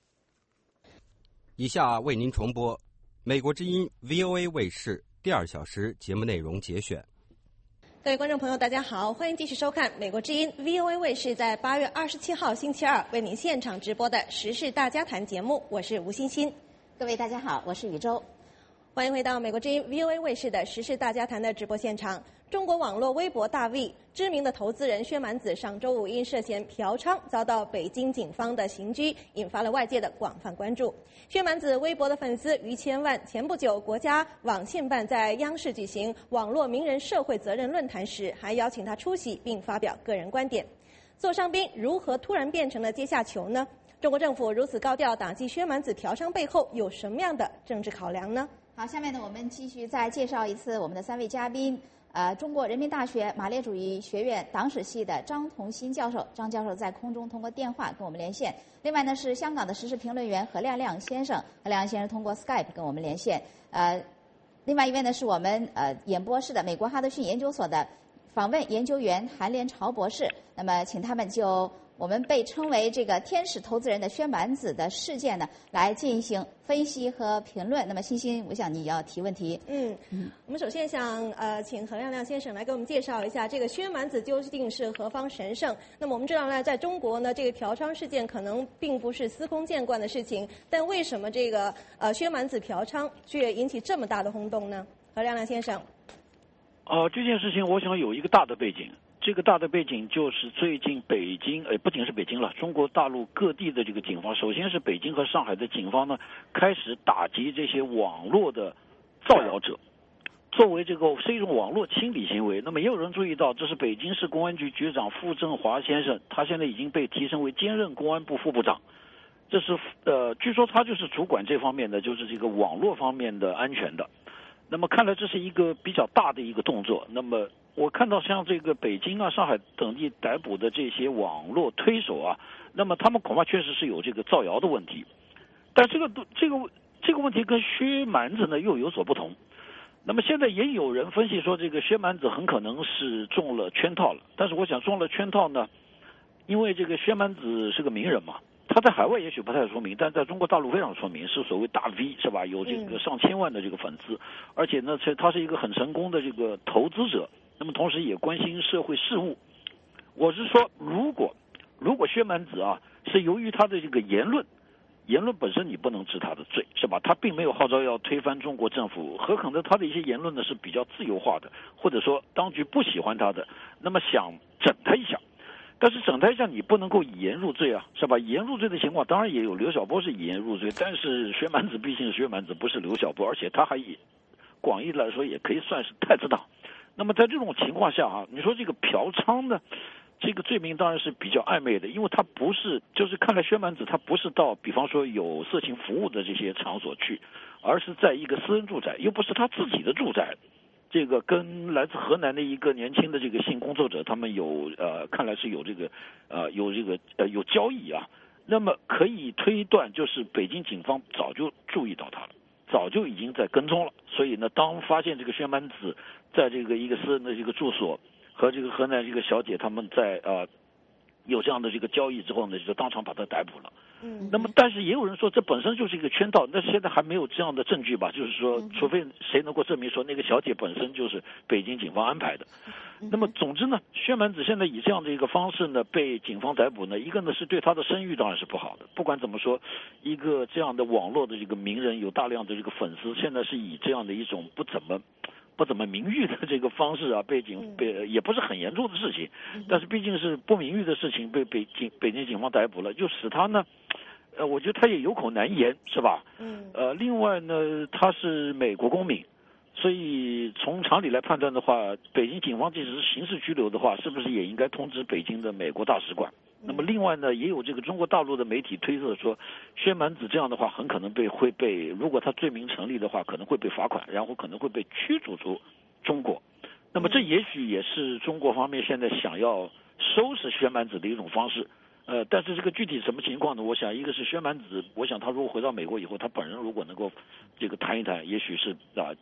以下为您重播美国之音 V O A 卫视第二小时节目内容节选。 各位观众朋友，大家好，欢迎继续收看美国之音 V O A 卫视在八月二十七号星期二为您现场直播的时事大家谈节目，我是吴欣欣。 各位大家好，我是宇宙。 欢迎回到美国之音 V O A 卫视的时事大家谈的直播现场。中国网络微博大 V 知名的投资人薛蛮子上周五因涉嫌嫖娼遭到北京警方的刑拘，引发了外界的广泛关注。薛蛮子微博的粉丝逾千万，前不久国家网信办在央视举行网络名人社会责任论坛时，还邀请他出席并发表个人观点。座上宾如何突然变成了阶下囚呢？中国政府如此高调打击薛蛮子嫖娼背后有什么样的政治考量呢？ 好，下面呢我们继续再介绍一次我们的三位嘉宾。呃，中国人民大学马列主义学院党史系的张同新教授，张教授在空中通过电话跟我们连线。另外呢是香港的时事评论员何亮亮先生，何亮亮先生通过 Skype 跟我们连线。呃，另外一位呢是我们呃演播室的美国哈德逊研究所的访问研究员韩连朝博士。那么请他们就我们被称为这个天使投资人的薛蛮子的事件呢，来进行分析和评论。那么欣欣，我想你要提问题。 嗯，嗯我们首先想呃，请何亮亮先生来给我们介绍一下这个薛蛮子究竟是何方神圣。那么我们知道呢，在中国呢，这个嫖娼事件可能并不是司空见惯的事情，但为什么这个呃薛蛮子嫖娼却引起这么大的轰动呢？何亮亮先生。 呃，这件事情我想有一个大的背景。这个大的背景就是最近北京，呃，不仅是北京了，中国大陆各地的这个警方，首先是北京和上海的警方呢，开始打击这些网络的造谣者，作为这个是一种网络清理行为。那么也有人注意到，这是北京市公安局局长傅政华先生，他现在已经被提升为兼任公安部副部长。这是呃，据说他就是主管这方面的，就是这个网络方面的安全的。那么看来这是一个比较大的一个动作。那么我看到像这个北京啊、上海等地逮捕的这些网络推手啊，那么他们恐怕确实是有这个造谣的问题。但这个这个这个问题跟薛蛮子呢又有所不同。那么现在也有人分析说，这个薛蛮子很可能是中了圈套了。但是我想中了圈套呢，因为这个薛蛮子是个名人嘛。他在海外也许不太出名，但在中国大陆非常出名，是所谓大 V 是吧？有这个上千万的这个粉丝，而且呢，他是一个很成功的这个投资者，那么同时也关心社会事务。我是说，如果如果薛蛮子啊是由于他的这个言论，言论本身你不能治他的罪是吧？他并没有号召要推翻中国政府，很可能他的一些言论呢是比较自由化的，或者说当局不喜欢他的，那么想整他一下。但是整他一下你不能够以言入罪啊，是吧？以言入罪的情况当然也有，刘晓波是以言入罪，但是薛蛮子毕竟是薛蛮子，不是刘晓波，而且他还以广义来说也可以算是太子党。那么在这种情况下啊，你说这个嫖娼呢，这个罪名当然是比较暧昧的，因为他不是，就是看来薛蛮子他不是到比方说有色情服务的这些场所去，而是在一个私人住宅，又不是他自己的住宅。这个跟来自河南的一个年轻的这个性工作者，他们有呃，看来是有这个呃有这个呃有交易啊。那么可以推断，就是北京警方早就注意到他了，早就已经在跟踪了。所以呢，当发现这个薛蛮子在这个一个私人的这个住所和这个河南这个小姐他们在呃有这样的这个交易之后呢，就当场把他逮捕了。嗯，那么但是也有人说这本身就是一个圈套，但是现在还没有这样的证据吧？就是说，除非谁能够证明说那个小姐本身就是北京警方安排的。那么总之呢，薛蛮子现在以这样的一个方式呢被警方逮捕呢，一个呢是对他的声誉当然是不好的。不管怎么说，一个这样的网络的这个名人有大量的这个粉丝，现在是以这样的一种不怎么。不怎么名誉的这个方式啊，被警被也不是很严重的事情，但是毕竟是不名誉的事情，被北京北京警方逮捕了，就使他呢，呃，我觉得他也有口难言，是吧？嗯。呃，另外呢，他是美国公民，所以从常理来判断的话，北京警方即使是刑事拘留的话，是不是也应该通知北京的美国大使馆？那么另外呢，也有这个中国大陆的媒体推测说，薛蛮子这样的话很可能被会被，如果他罪名成立的话，可能会被罚款，然后可能会被驱逐出中国。那么这也许也是中国方面现在想要收拾薛蛮子的一种方式。呃，但是这个具体什么情况呢？我想一个是薛蛮子，我想他如果回到美国以后，他本人如果能够这个谈一谈，也许是啊，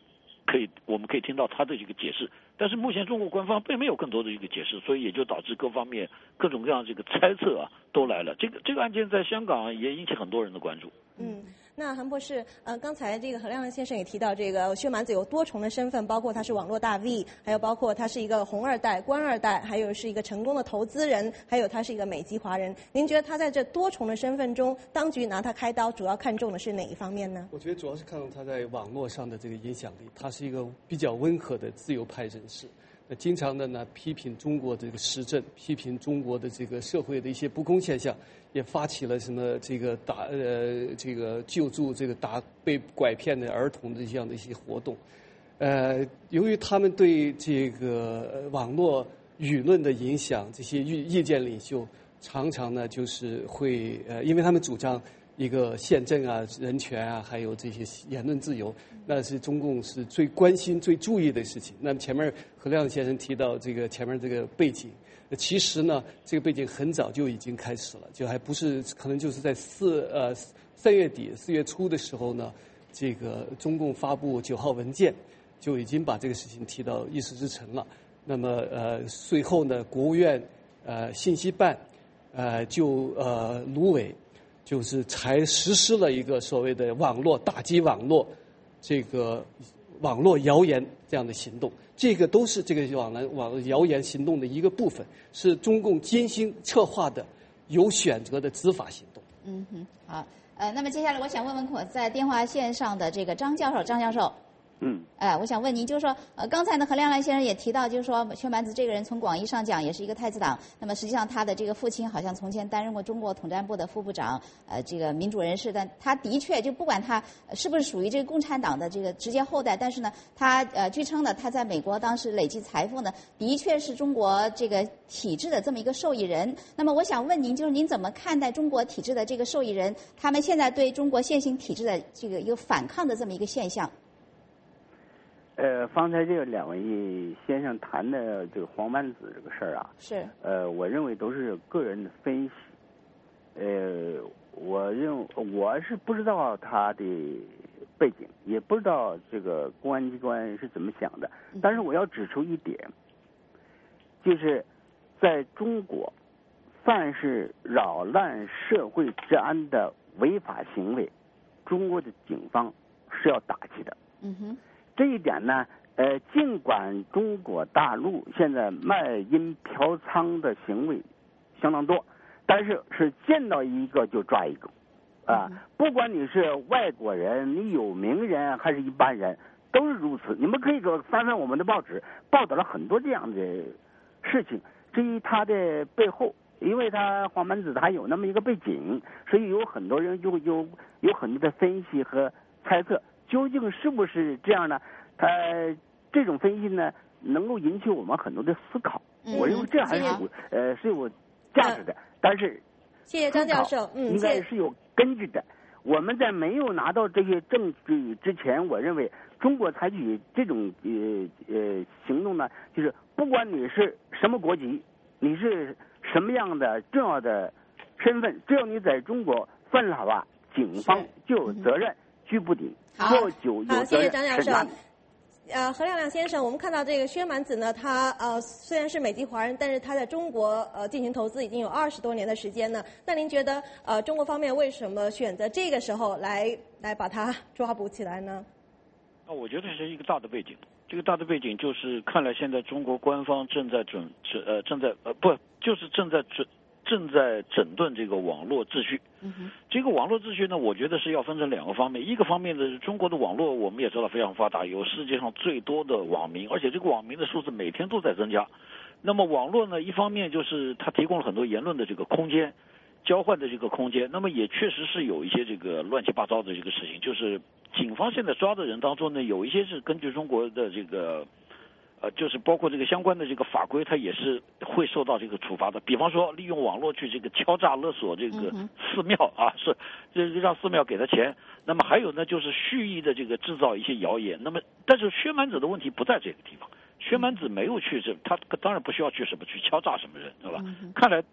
可以我们可以听到他的这个解释。但是目前中国官方并没有更多的这个解释，所以也就导致各方面各种各样这个猜测啊都来了。这个这个案件在香港也引起很多人的关注。 嗯。那韩博士，呃，刚才这个何亮亮先生也提到，这个薛蛮子有多重的身份，包括他是网络大 V， 还有包括他是一个红二代、官二代，还有是一个成功的投资人，还有他是一个美籍华人。您觉得他在这多重的身份中，当局拿他开刀，主要看重的是哪一方面呢？ 我觉得主要是看到他在网络上的这个影响力，他是一个比较温和的自由派人士。那经常的呢批评中国这个时政，批评中国的这个社会的一些不公现象，也发起了什么这个打呃这个救助这个打被拐骗的儿童的这样的一些活动。呃，由于他们对这个网络舆论的影响，这些意意见领袖常常呢就是会呃，因为他们主张一个宪政啊、人权啊，还有这些言论自由，那是中共是最关心、最注意的事情。那么前面何亮先生提到这个前面这个背景，其实呢，这个背景很早就已经开始了，就还不是可能就是在四呃三月底、四月初的时候呢，这个中共发布九号文件，就已经把这个事情提到议事日程了。那么呃，随后呢，国务院呃信息办呃就呃卢委。就是才实施了一个所谓的网络打击网络这个网络谣言这样的行动，这个都是这个网络网络谣言行动的一个部分，是中共精心策划的有选择的执法行动。 嗯哼，好，呃，那么接下来我想问问我在电话线上的这个张教授，张教授。 嗯， 哎、呃，我想问您，就是说，呃，刚才呢，何亮亮先生也提到，就是说，薛蛮子这个人从广义上讲也是一个太子党。那么实际上，他的这个父亲好像从前担任过中国统战部的副部长，呃，这个民主人士。但他的确就不管他是不是属于这个共产党的这个直接后代，但是呢，他呃，据称呢，他在美国当时累积财富呢，的确是中国这个体制的这么一个受益人。那么我想问您，就是您怎么看待中国体制的这个受益人，他们现在对中国现行体制的这个一个反抗的这么一个现象？ 呃，方才这个两位先生谈的这个黄蛮子这个事儿啊， 是呃，我认为都是个人的分析。呃，我认我是不知道他的背景，也不知道这个公安机关是怎么想的。但是我要指出一点，就是在中国，凡是扰乱社会治安的违法行为，中国的警方是要打击的。 嗯哼。 这一点呢，呃，尽管中国大陆现在卖淫嫖娼的行为相当多，但是是见到一个就抓一个，啊，不管你是外国人，你有名人还是一般人，都是如此。你们可以给翻翻我们的报纸，报道了很多这样的事情。至于他的背后，因为他黄蛮子他有那么一个背景，所以有很多人就有有很多的分析和猜测。究竟是不是这样呢？他这种分析呢，能够引起我们很多的思考。 嗯、 我认为这还是有呃是有价值的。嗯、但是， 谢谢张教授。嗯， 应该是有根据的。我们在没有拿到这些证据之前，我认为中国采取这种呃呃行动呢，就是不管你是什么国籍，你是什么样的重要的身份，只要你在中国犯了法，警方就有责任。拘捕你，做酒有好，谢谢张教授。 呃， 何亮亮先生，我们看到这个薛蛮子呢，他呃虽然是美籍华人，但是他在中国呃进行投资已经有二十多年的时间呢。那您觉得呃中国方面为什么选择这个时候来来把他抓捕起来呢？ 那我觉得是一个大的背景。这个大的背景就是，看来现在中国官方正在准呃正在呃不就是正在准。正在整顿这个网络秩序。 嗯、 这个网络秩序呢，我觉得是要分成两个方面。一个方面呢，中国的网络我们也知道非常发达，有世界上最多的网民，而且这个网民的数字每天都在增加。那么网络呢，一方面就是它提供了很多言论的这个空间，交换的这个空间。那么也确实是有一些这个乱七八糟的这个事情，就是警方现在抓的人当中呢，有一些是根据中国的这个。呃，就是包括这个相关的这个法规，它也是会受到这个处罚的。比方说，利用网络去这个敲诈勒索这个寺庙啊，是这让寺庙给他钱。那么还有呢，就是蓄意的这个制造一些谣言。那么，但是薛蛮子的问题不在这个地方，薛蛮子没有去这，他当然不需要去什么去敲诈什么人，对吧？看来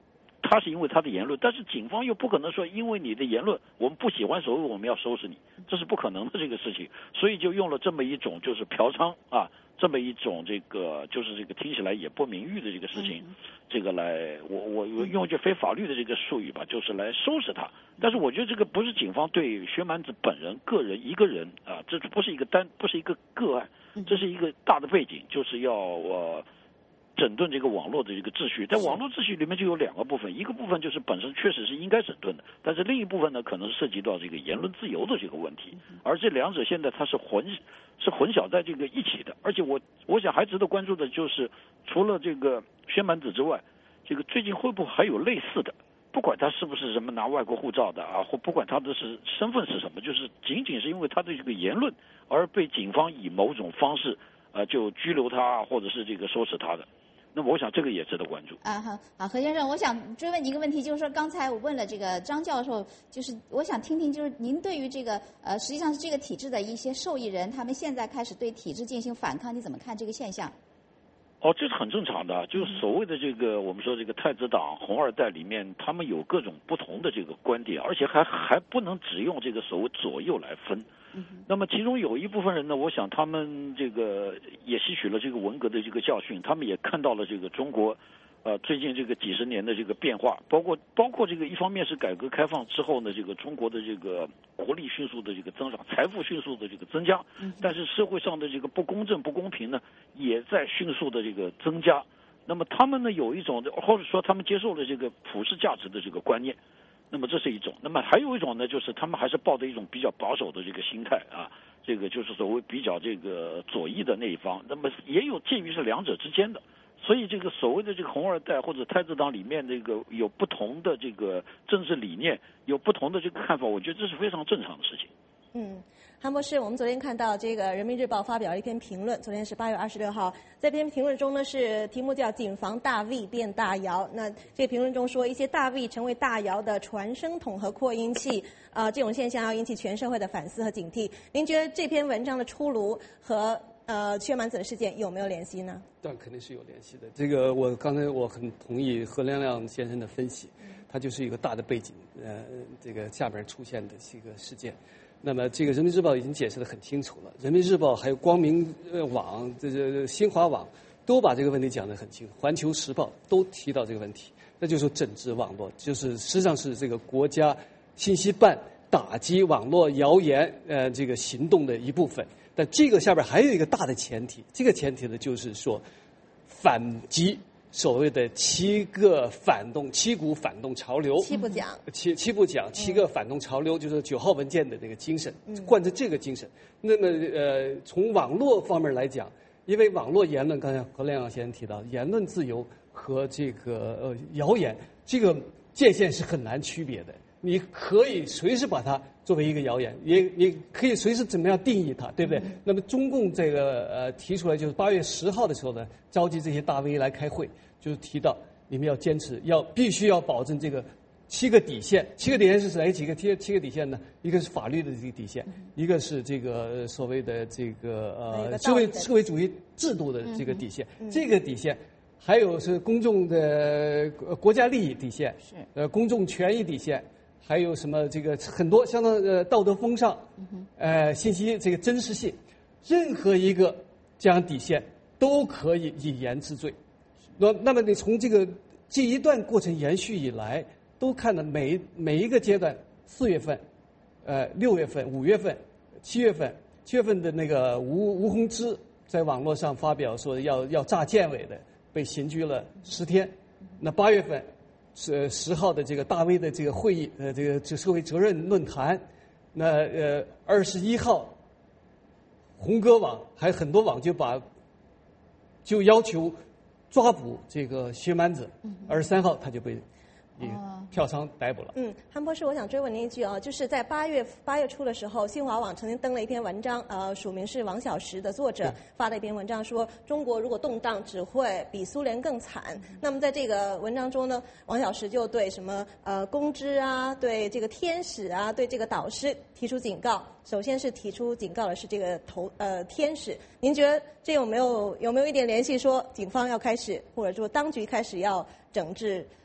他是因为他的言论，但是警方又不可能说因为你的言论我们不喜欢，所以我们要收拾你，这是不可能的这个事情，所以就用了这么一种就是嫖娼啊，这么一种这个就是这个听起来也不名誉的这个事情，嗯、这个来我我用一句非法律的这个术语吧，就是来收拾他。但是我觉得这个不是警方对薛蛮子本人个人一个人啊，这不是一个单不是一个个案，这是一个大的背景，就是要呃。整顿这个网络的这个秩序，在网络秩序里面就有两个部分，一个部分就是本身确实是应该整顿的，但是另一部分呢，可能是涉及到这个言论自由的这个问题，而这两者现在它是混是混淆在这个一起的，而且我我想还值得关注的就是，除了这个薛蛮子之外，这个最近会不会还有类似的？不管他是不是什么拿外国护照的啊，或不管他的是身份是什么，就是仅仅是因为他的这个言论而被警方以某种方式呃就拘留他，或者是这个收拾他的。那么我想这个也值得关注啊。好，好，何先生，我想追问您一个问题，就是说刚才我问了这个张教授，就是我想听听，就是您对于这个呃，实际上是这个体制的一些受益人，他们现在开始对体制进行反抗，你怎么看这个现象？ 哦，这是很正常的，就是所谓的这个我们说这个太子党红二代里面，他们有各种不同的这个观点，而且还还不能只用这个所谓左右来分。那么其中有一部分人呢，我想他们这个也吸取了这个文革的这个教训，他们也看到了这个中国呃最近这个几十年的这个变化，包括包括这个一方面是改革开放之后呢，这个中国的这个国力迅速的这个增长，财富迅速的这个增加，但是社会上的这个不公正不公平呢也在迅速的这个增加。那么他们呢有一种，或者说他们接受了这个普世价值的这个观念，那么这是一种。那么还有一种呢，就是他们还是抱着一种比较保守的这个心态啊，这个就是所谓比较这个左翼的那一方。那么也有介于是两者之间的。所以这个所谓的这个红二代或者太子党里面这个有不同的这个政治理念，有不同的这个看法，我觉得这是非常正常的事情。 嗯。韩博士，我们昨天看到这个《人民日报》发表了一篇评论，昨天是八月二十六号，在这篇评论中呢，是题目叫"谨防大 V 变大谣"。那这个评论中说，一些大 V 成为大谣的传声筒和扩音器，呃，这种现象要引起全社会的反思和警惕。您觉得这篇文章的出炉和呃薛蛮子的事件有没有联系呢？ 当然肯定是有联系的。这个我刚才我很同意何亮亮先生的分析，它就是一个大的背景，呃，这个下边出现的是一个事件。那么这个人民日报已经解释得很清楚了，人民日报还有光明网、这个新华网都把这个问题讲得很清楚，环球时报都提到这个问题，那就是整治网络，就是实际上是这个国家信息办打击网络谣言呃这个行动的一部分。但这个下边还有一个大的前提，这个前提呢就是说反击所谓的七个反动、七股反动潮流， 七不讲， 七七不讲，七个反动潮流，就是九号文件的那个精神，贯彻这个精神。那么，呃，从网络方面来讲，因为网络言论，刚才何亮亮先生提到，言论自由和这个呃谣言，这个界限是很难区别的。你可以随时把它作为一个谣言，也也可以随时怎么样定义它，对不对？嗯、那么中共这个呃提出来，就是八月十号的时候呢，召集这些大 V 来开会，就是提到你们要坚持，要必须要保证这个七个底线。七个底线是哪几个？七七个底线呢？一个是法律的这个底线，嗯、一个是这个所谓的这个呃社会社会主义制度的这个底线，嗯嗯、这个底线。还有是公众的国家利益底线，是呃公众权益底线。还有什么？这个很多相当呃道德风尚，呃信息这个真实性，任何一个这样底线都可以以言治罪。那那么你从这个这一段过程延续以来，都看到每每一个阶段，四月份、呃六月份、五月份、七月份，七月份的那个吴吴宏之在网络上发表说要要炸建委的，被刑拘了十天。那八月份。是十号的这个大 V 的这个会议，呃，这个这社会责任论坛，那呃二十一号，红歌网还有很多网就把就要求抓捕这个薛蛮子，二十三号他就被以嫖娼逮捕了。 嗯，韩博士，我想追问您一句啊，就是在八月八月初的时候，新华网曾经登了一篇文章，呃，署名是王小石的作者发的一篇文章，说中国如果动荡，只会比苏联更惨。那么在这个文章中呢，王小石就对什么呃公知啊，对这个天使啊，对这个导师提出警告。首先是提出警告的是这个头呃天使，您觉得这有没有有没有一点联系，说警方要开始或者说当局开始要整治？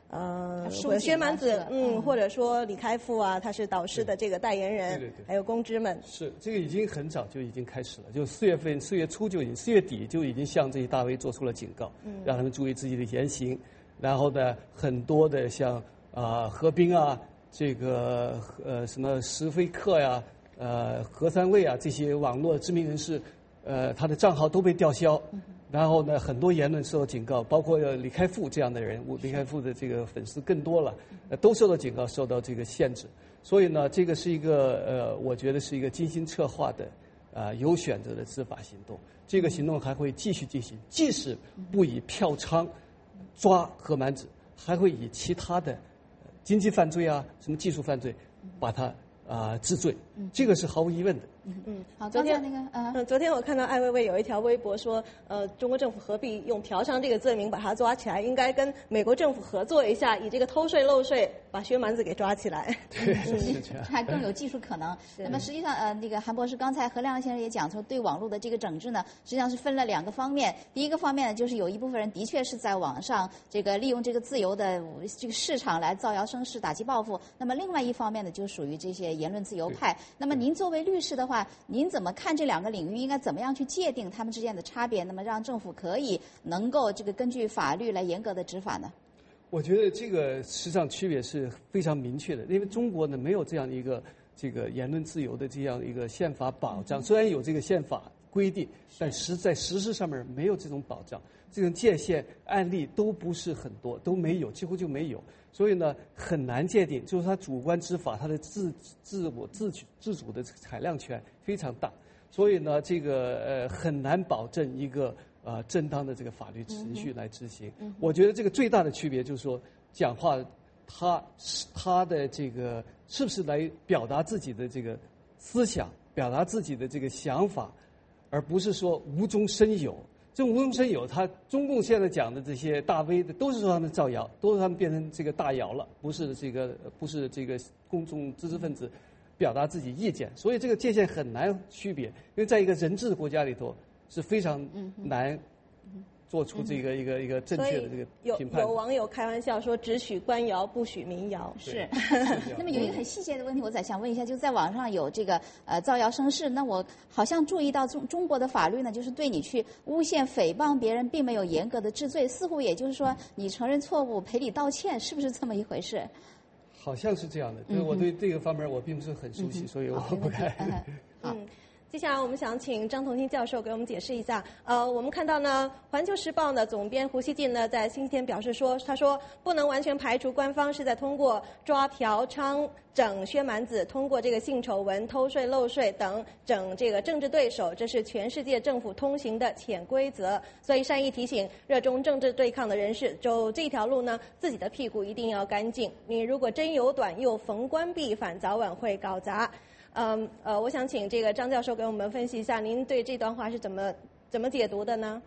呃， 书或者薛蛮子，嗯， 嗯或者说李开复啊，他是导师的这个代言人， 对对对还有公知们。 是这个已经很早就已经开始了，就四月份、四月初就已经，四月底就已经向这些大 V 做出了警告， 嗯让他们注意自己的言行。然后呢，很多的像啊、呃、何冰啊，这个呃什么石飞客呀、呃何三位啊这些网络知名人士，呃他的账号都被吊销。 嗯然后呢，很多言论受到警告，包括李开复这样的人物，李开复的这个粉丝更多了，呃，都受到警告，受到这个限制。所以呢，这个是一个呃，我觉得是一个精心策划的，啊、呃，有选择的执法行动。这个行动还会继续进行，即使不以票仓抓何蛮子，还会以其他的经济犯罪啊，什么技术犯罪，把他啊、呃、治罪。这个是毫无疑问的。 嗯， 好， 昨天那个， 嗯、呃，昨天我看到艾薇薇有一条微博说，呃，中国政府何必用嫖娼这个罪名把他抓起来，应该跟美国政府合作一下，以这个偷税漏税把薛蛮子给抓起来。 对，是这样， 还更有技术可能。那么实际上，呃，那个韩博士刚才何亮先生也讲说，对网络的这个整治呢，实际上是分了两个方面。第一个方面呢，就是有一部分人的确是在网上这个利用这个自由的这个市场来造谣生事、打击报复。那么另外一方面呢，就属于这些言论自由派。那么您作为律师的话，您怎么看这两个领域应该怎么样去界定他们之间的差别？那么让政府可以能够这个根据法律来严格的执法呢？ 我觉得这个实际上区别是非常明确的，因为中国呢没有这样一个这个言论自由的这样一个宪法保障，虽然有这个宪法规定，但实在实施上面没有这种保障，这种界限案例都不是很多，都没有，几乎就没有。所以呢，很难界定，就是他主观执法，他的自自我自主自主的裁量权非常大，所以呢，这个呃很难保证一个呃正当的这个法律程序来执行。 嗯、 我觉得这个最大的区别就是说，讲话他他的这个是不是来表达自己的这个思想，表达自己的这个想法，而不是说无中生有。这无中生有，他中共现在讲的这些大 V 的，都是说他们造谣，都是他们变成这个大谣了，不是这个不是这个公众知识分子表达自己意见，所以这个界限很难区别，因为在一个人治的国家里头是非常难做出这个、嗯、一个一个正确的这个评判。 有有网友开玩笑说，只许官谣，不许民谣。 是。那么有一个很细节的问题，我再想问一下，就在网上有这个呃造谣生事，那我好像注意到中中国的法律呢，就是对你去诬陷、诽谤别人，并没有严格的治罪，似乎也就是说你承认错误、赔礼道歉，是不是这么一回事？ 好像是这样的，对，我对这个方面我并不是很熟悉，嗯、所以我不敢。 好。嗯接下来我们想请张同新教授给我们解释一下。呃，我们看到呢，《环球时报》呢总编胡锡进呢在星期天表示说，他说不能完全排除官方是在通过抓嫖娼整薛蛮子，通过这个性丑闻、偷税漏税等整这个政治对手，这是全世界政府通行的潜规则。所以善意提醒热衷政治对抗的人士，走这条路呢，自己的屁股一定要干净。你如果真有短，又逢关闭反，早晚会搞砸。嗯呃，我想请这个张教授给我们分析一下，您对这段话是怎么怎么解读的呢？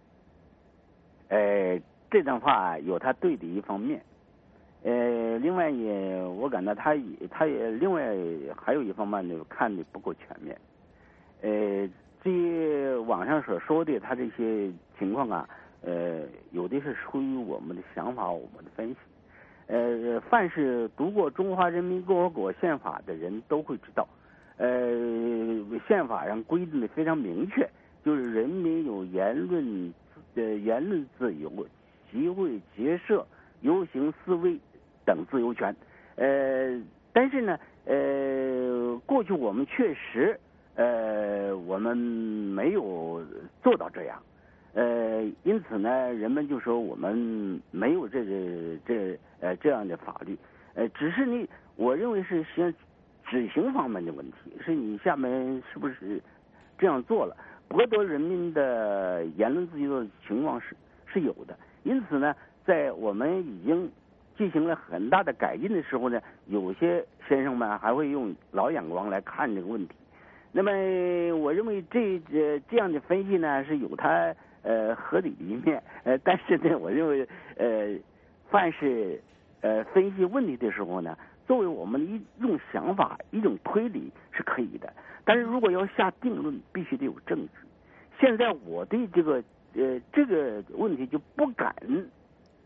呃，这段话有他对的一方面，呃，另外也我感到他也他也另外还有一方面呢，看的不够全面。呃，这些网上所说的他这些情况啊，呃，有的是出于我们的想法，我们的分析。呃，凡是读过《中华人民共和国宪法》的人都会知道，呃，宪法上规定的非常明确，就是人民有言论呃言论自由、集会、结社、游行、示威等自由权。呃，但是呢，呃，过去我们确实呃我们没有做到这样。呃，因此呢，人们就说我们没有这个这呃这样的法律，呃，只是你，我认为是实际上执行方面的问题，是你下面是不是这样做了，剥夺人民的言论自由的情况是是有的。因此呢，在我们已经进行了很大的改进的时候呢，有些先生们还会用老眼光来看这个问题。那么，我认为这呃这样的分析呢，是有它呃合理的一面，呃，但是呢，我认为呃，凡是呃分析问题的时候呢，作为我们的一种想法、一种推理是可以的，但是如果要下定论，必须得有证据。现在我对这个呃这个问题就不敢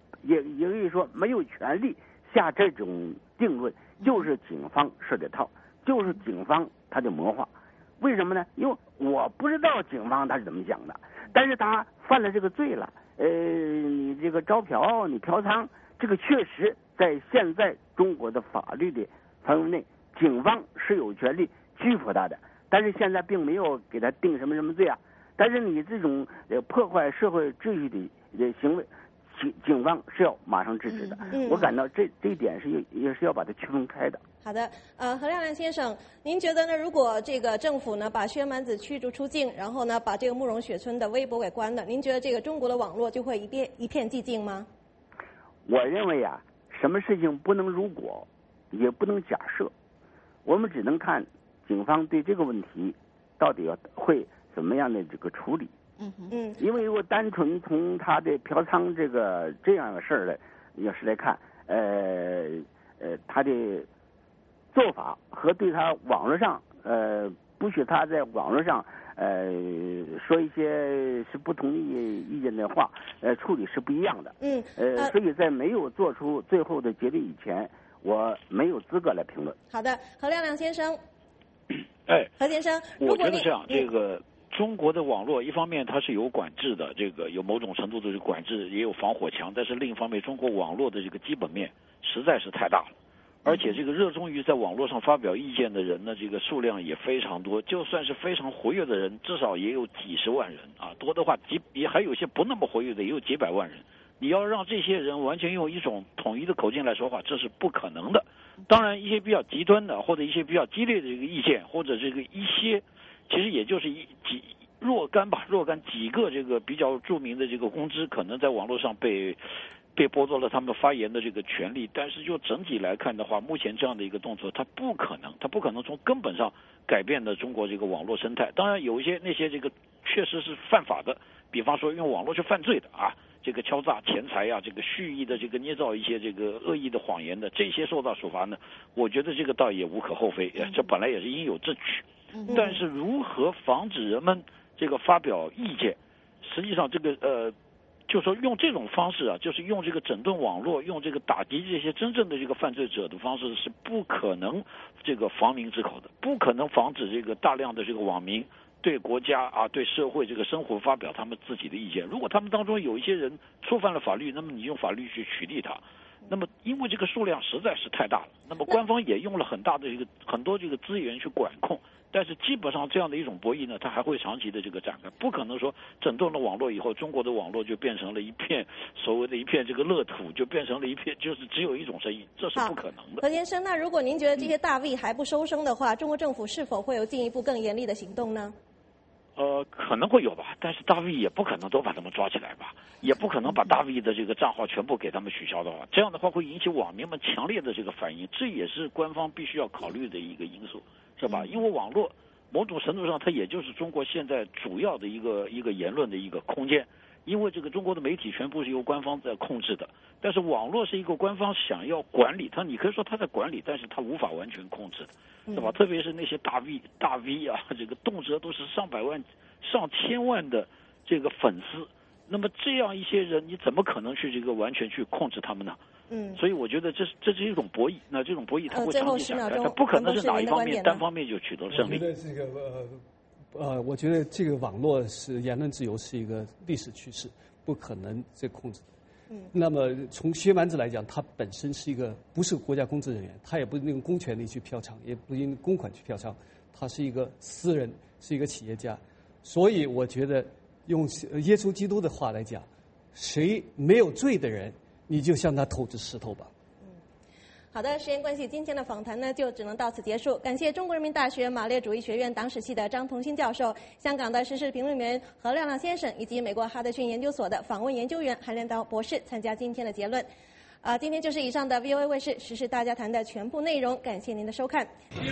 也也可以说没有权利下这种定论，就是警方设的套，就是警方他的谋划。为什么呢？因为我不知道警方他是怎么想的，但是他犯了这个罪了，呃，你这个招嫖，你嫖娼，这个确实在现在中国的法律的范围内，警方是有权利拘捕他的，但是现在并没有给他定什么什么罪啊。但是你这种呃破坏社会秩序的的行为，警警方是要马上制止的。 嗯嗯、 我感到这这一点是也是要把它区分开的。 好的，呃，何亮亮先生，您觉得呢？如果这个政府呢把薛蛮子驱逐出境，然后呢把这个慕容雪村的微博给关了，您觉得这个中国的网络就会一片一片寂静吗？ 我认为啊，什么事情不能如果，也不能假设，我们只能看警方对这个问题到底要会怎么样的这个处理。 嗯嗯， 因为如果单纯从他的嫖娼这个这样的事儿来要是来看，呃呃，他的做法和对他网络上呃不许他在网络上呃说一些是不同意意见的话，呃处理是不一样的。 嗯， 呃，所以在没有做出最后的决定以前，我没有资格来评论。 好的，何亮亮先生。 哎， 何先生， 我觉得这样，这个中国的网络一方面它是有管制的，这个有某种程度的管制，也有防火墙，但是另一方面，中国网络的这个基本面实在是太大了，而且这个热衷于在网络上发表意见的人呢，这个数量也非常多，就算是非常活跃的人，至少也有几十万人啊，多的话几也还有些不那么活跃的，也有几百万人。你要让这些人完全用一种统一的口径来说话，这是不可能的。当然，一些比较极端的或者一些比较激烈的这个意见，或者这个一些，其实也就是一几若干吧，若干几个这个比较著名的这个公知，可能在网络上被被剥夺了他们发言的这个权利。但是就整体来看的话，目前这样的一个动作，它不可能，它不可能从根本上改变的中国这个网络生态。当然，有一些那些这个确实是犯法的，比方说用网络去犯罪的啊。这个敲诈钱财啊，这个蓄意的这个捏造一些这个恶意的谎言的，这些受到处罚呢，我觉得这个倒也无可厚非，这本来也是应有之举。但是如何防止人们这个发表意见，实际上这个呃，就说用这种方式啊，就是用这个整顿网络，用这个打击这些真正的这个犯罪者的方式，是不可能这个防民之口的，不可能防止这个大量的这个网民对国家啊、对社会这个生活发表他们自己的意见。如果他们当中有一些人触犯了法律，那么你用法律去取缔他。那么因为这个数量实在是太大了，那么官方也用了很大的这个很多这个资源去管控。但是基本上这样的一种博弈呢，它还会长期的这个展开，不可能说整顿了网络以后，中国的网络就变成了一片所谓的一片这个乐土，就变成了一片就是只有一种声音，这是不可能的。 何先生，那如果您觉得这些大 V 还不收声的话，中国政府是否会有进一步更严厉的行动呢？ 呃，可能会有吧，但是大 V 也不可能都把他们抓起来吧，也不可能把大 V 的这个账号全部给他们取消的话，这样的话会引起网民们强烈的这个反应，这也是官方必须要考虑的一个因素，是吧？因为网络某种程度上它也就是中国现在主要的一个一个言论的一个空间，因为这个中国的媒体全部是由官方在控制的，但是网络是一个官方想要管理，它你可以说它在管理，但是它无法完全控制的，是吧？特别是那些大 V 大 V 啊，这个动辄都是上百万、上千万的这个粉丝，那么这样一些人，你怎么可能去这个完全去控制他们呢？嗯，所以我觉得这是这是一种博弈，那这种博弈它会长期展开，它不可能是哪一方面单方面就取得胜利。 我觉得这个呃呃，我觉得这个网络是言论自由是一个历史趋势，不可能这控制的。嗯，那么从薛蛮子来讲，他本身是一个不是国家公职人员，他也不是用公权力去嫖娼，也不用公款去嫖娼，他是一个私人，是一个企业家，所以我觉得用耶稣基督的话来讲，谁没有罪的人，你就向他投掷石头吧。 好的，时间关系，今天的访谈呢就只能到此结束。感谢中国人民大学马列主义学院党史系的张同新教授、香港的时事评论员何亮亮先生以及美国哈德逊研究所的访问研究员韩连刀博士参加今天的结论。啊、呃，今天就是以上的 V O A 卫视时事大家谈的全部内容，感谢您的收看。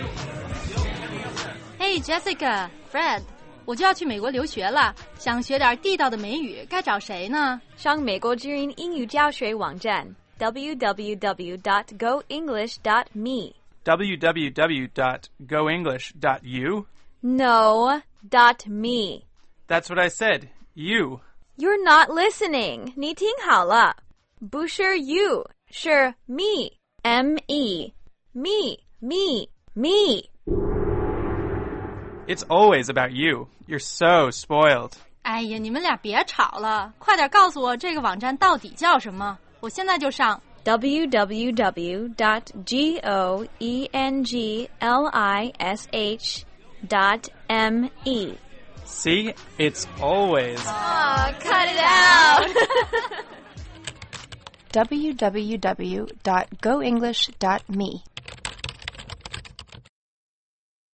Hey Jessica、Fred， 我就要去美国留学了，想学点地道的美语，该找谁呢？ 上美国之音英语教学网站。w w w dot go english dot me w w w dot go english dot u No, dot me. That's what I said. You. You're not listening. 你听好了。 不是 you， 是 me M E me me me。 It's always about you. You're so spoiled. 哎呀，你们俩别吵了，快点告诉我这个网站到底叫什么，我现在就上。 w w w dot goenglish dot me. See? It's always. Oh, cut it out. w w w dot go english dot me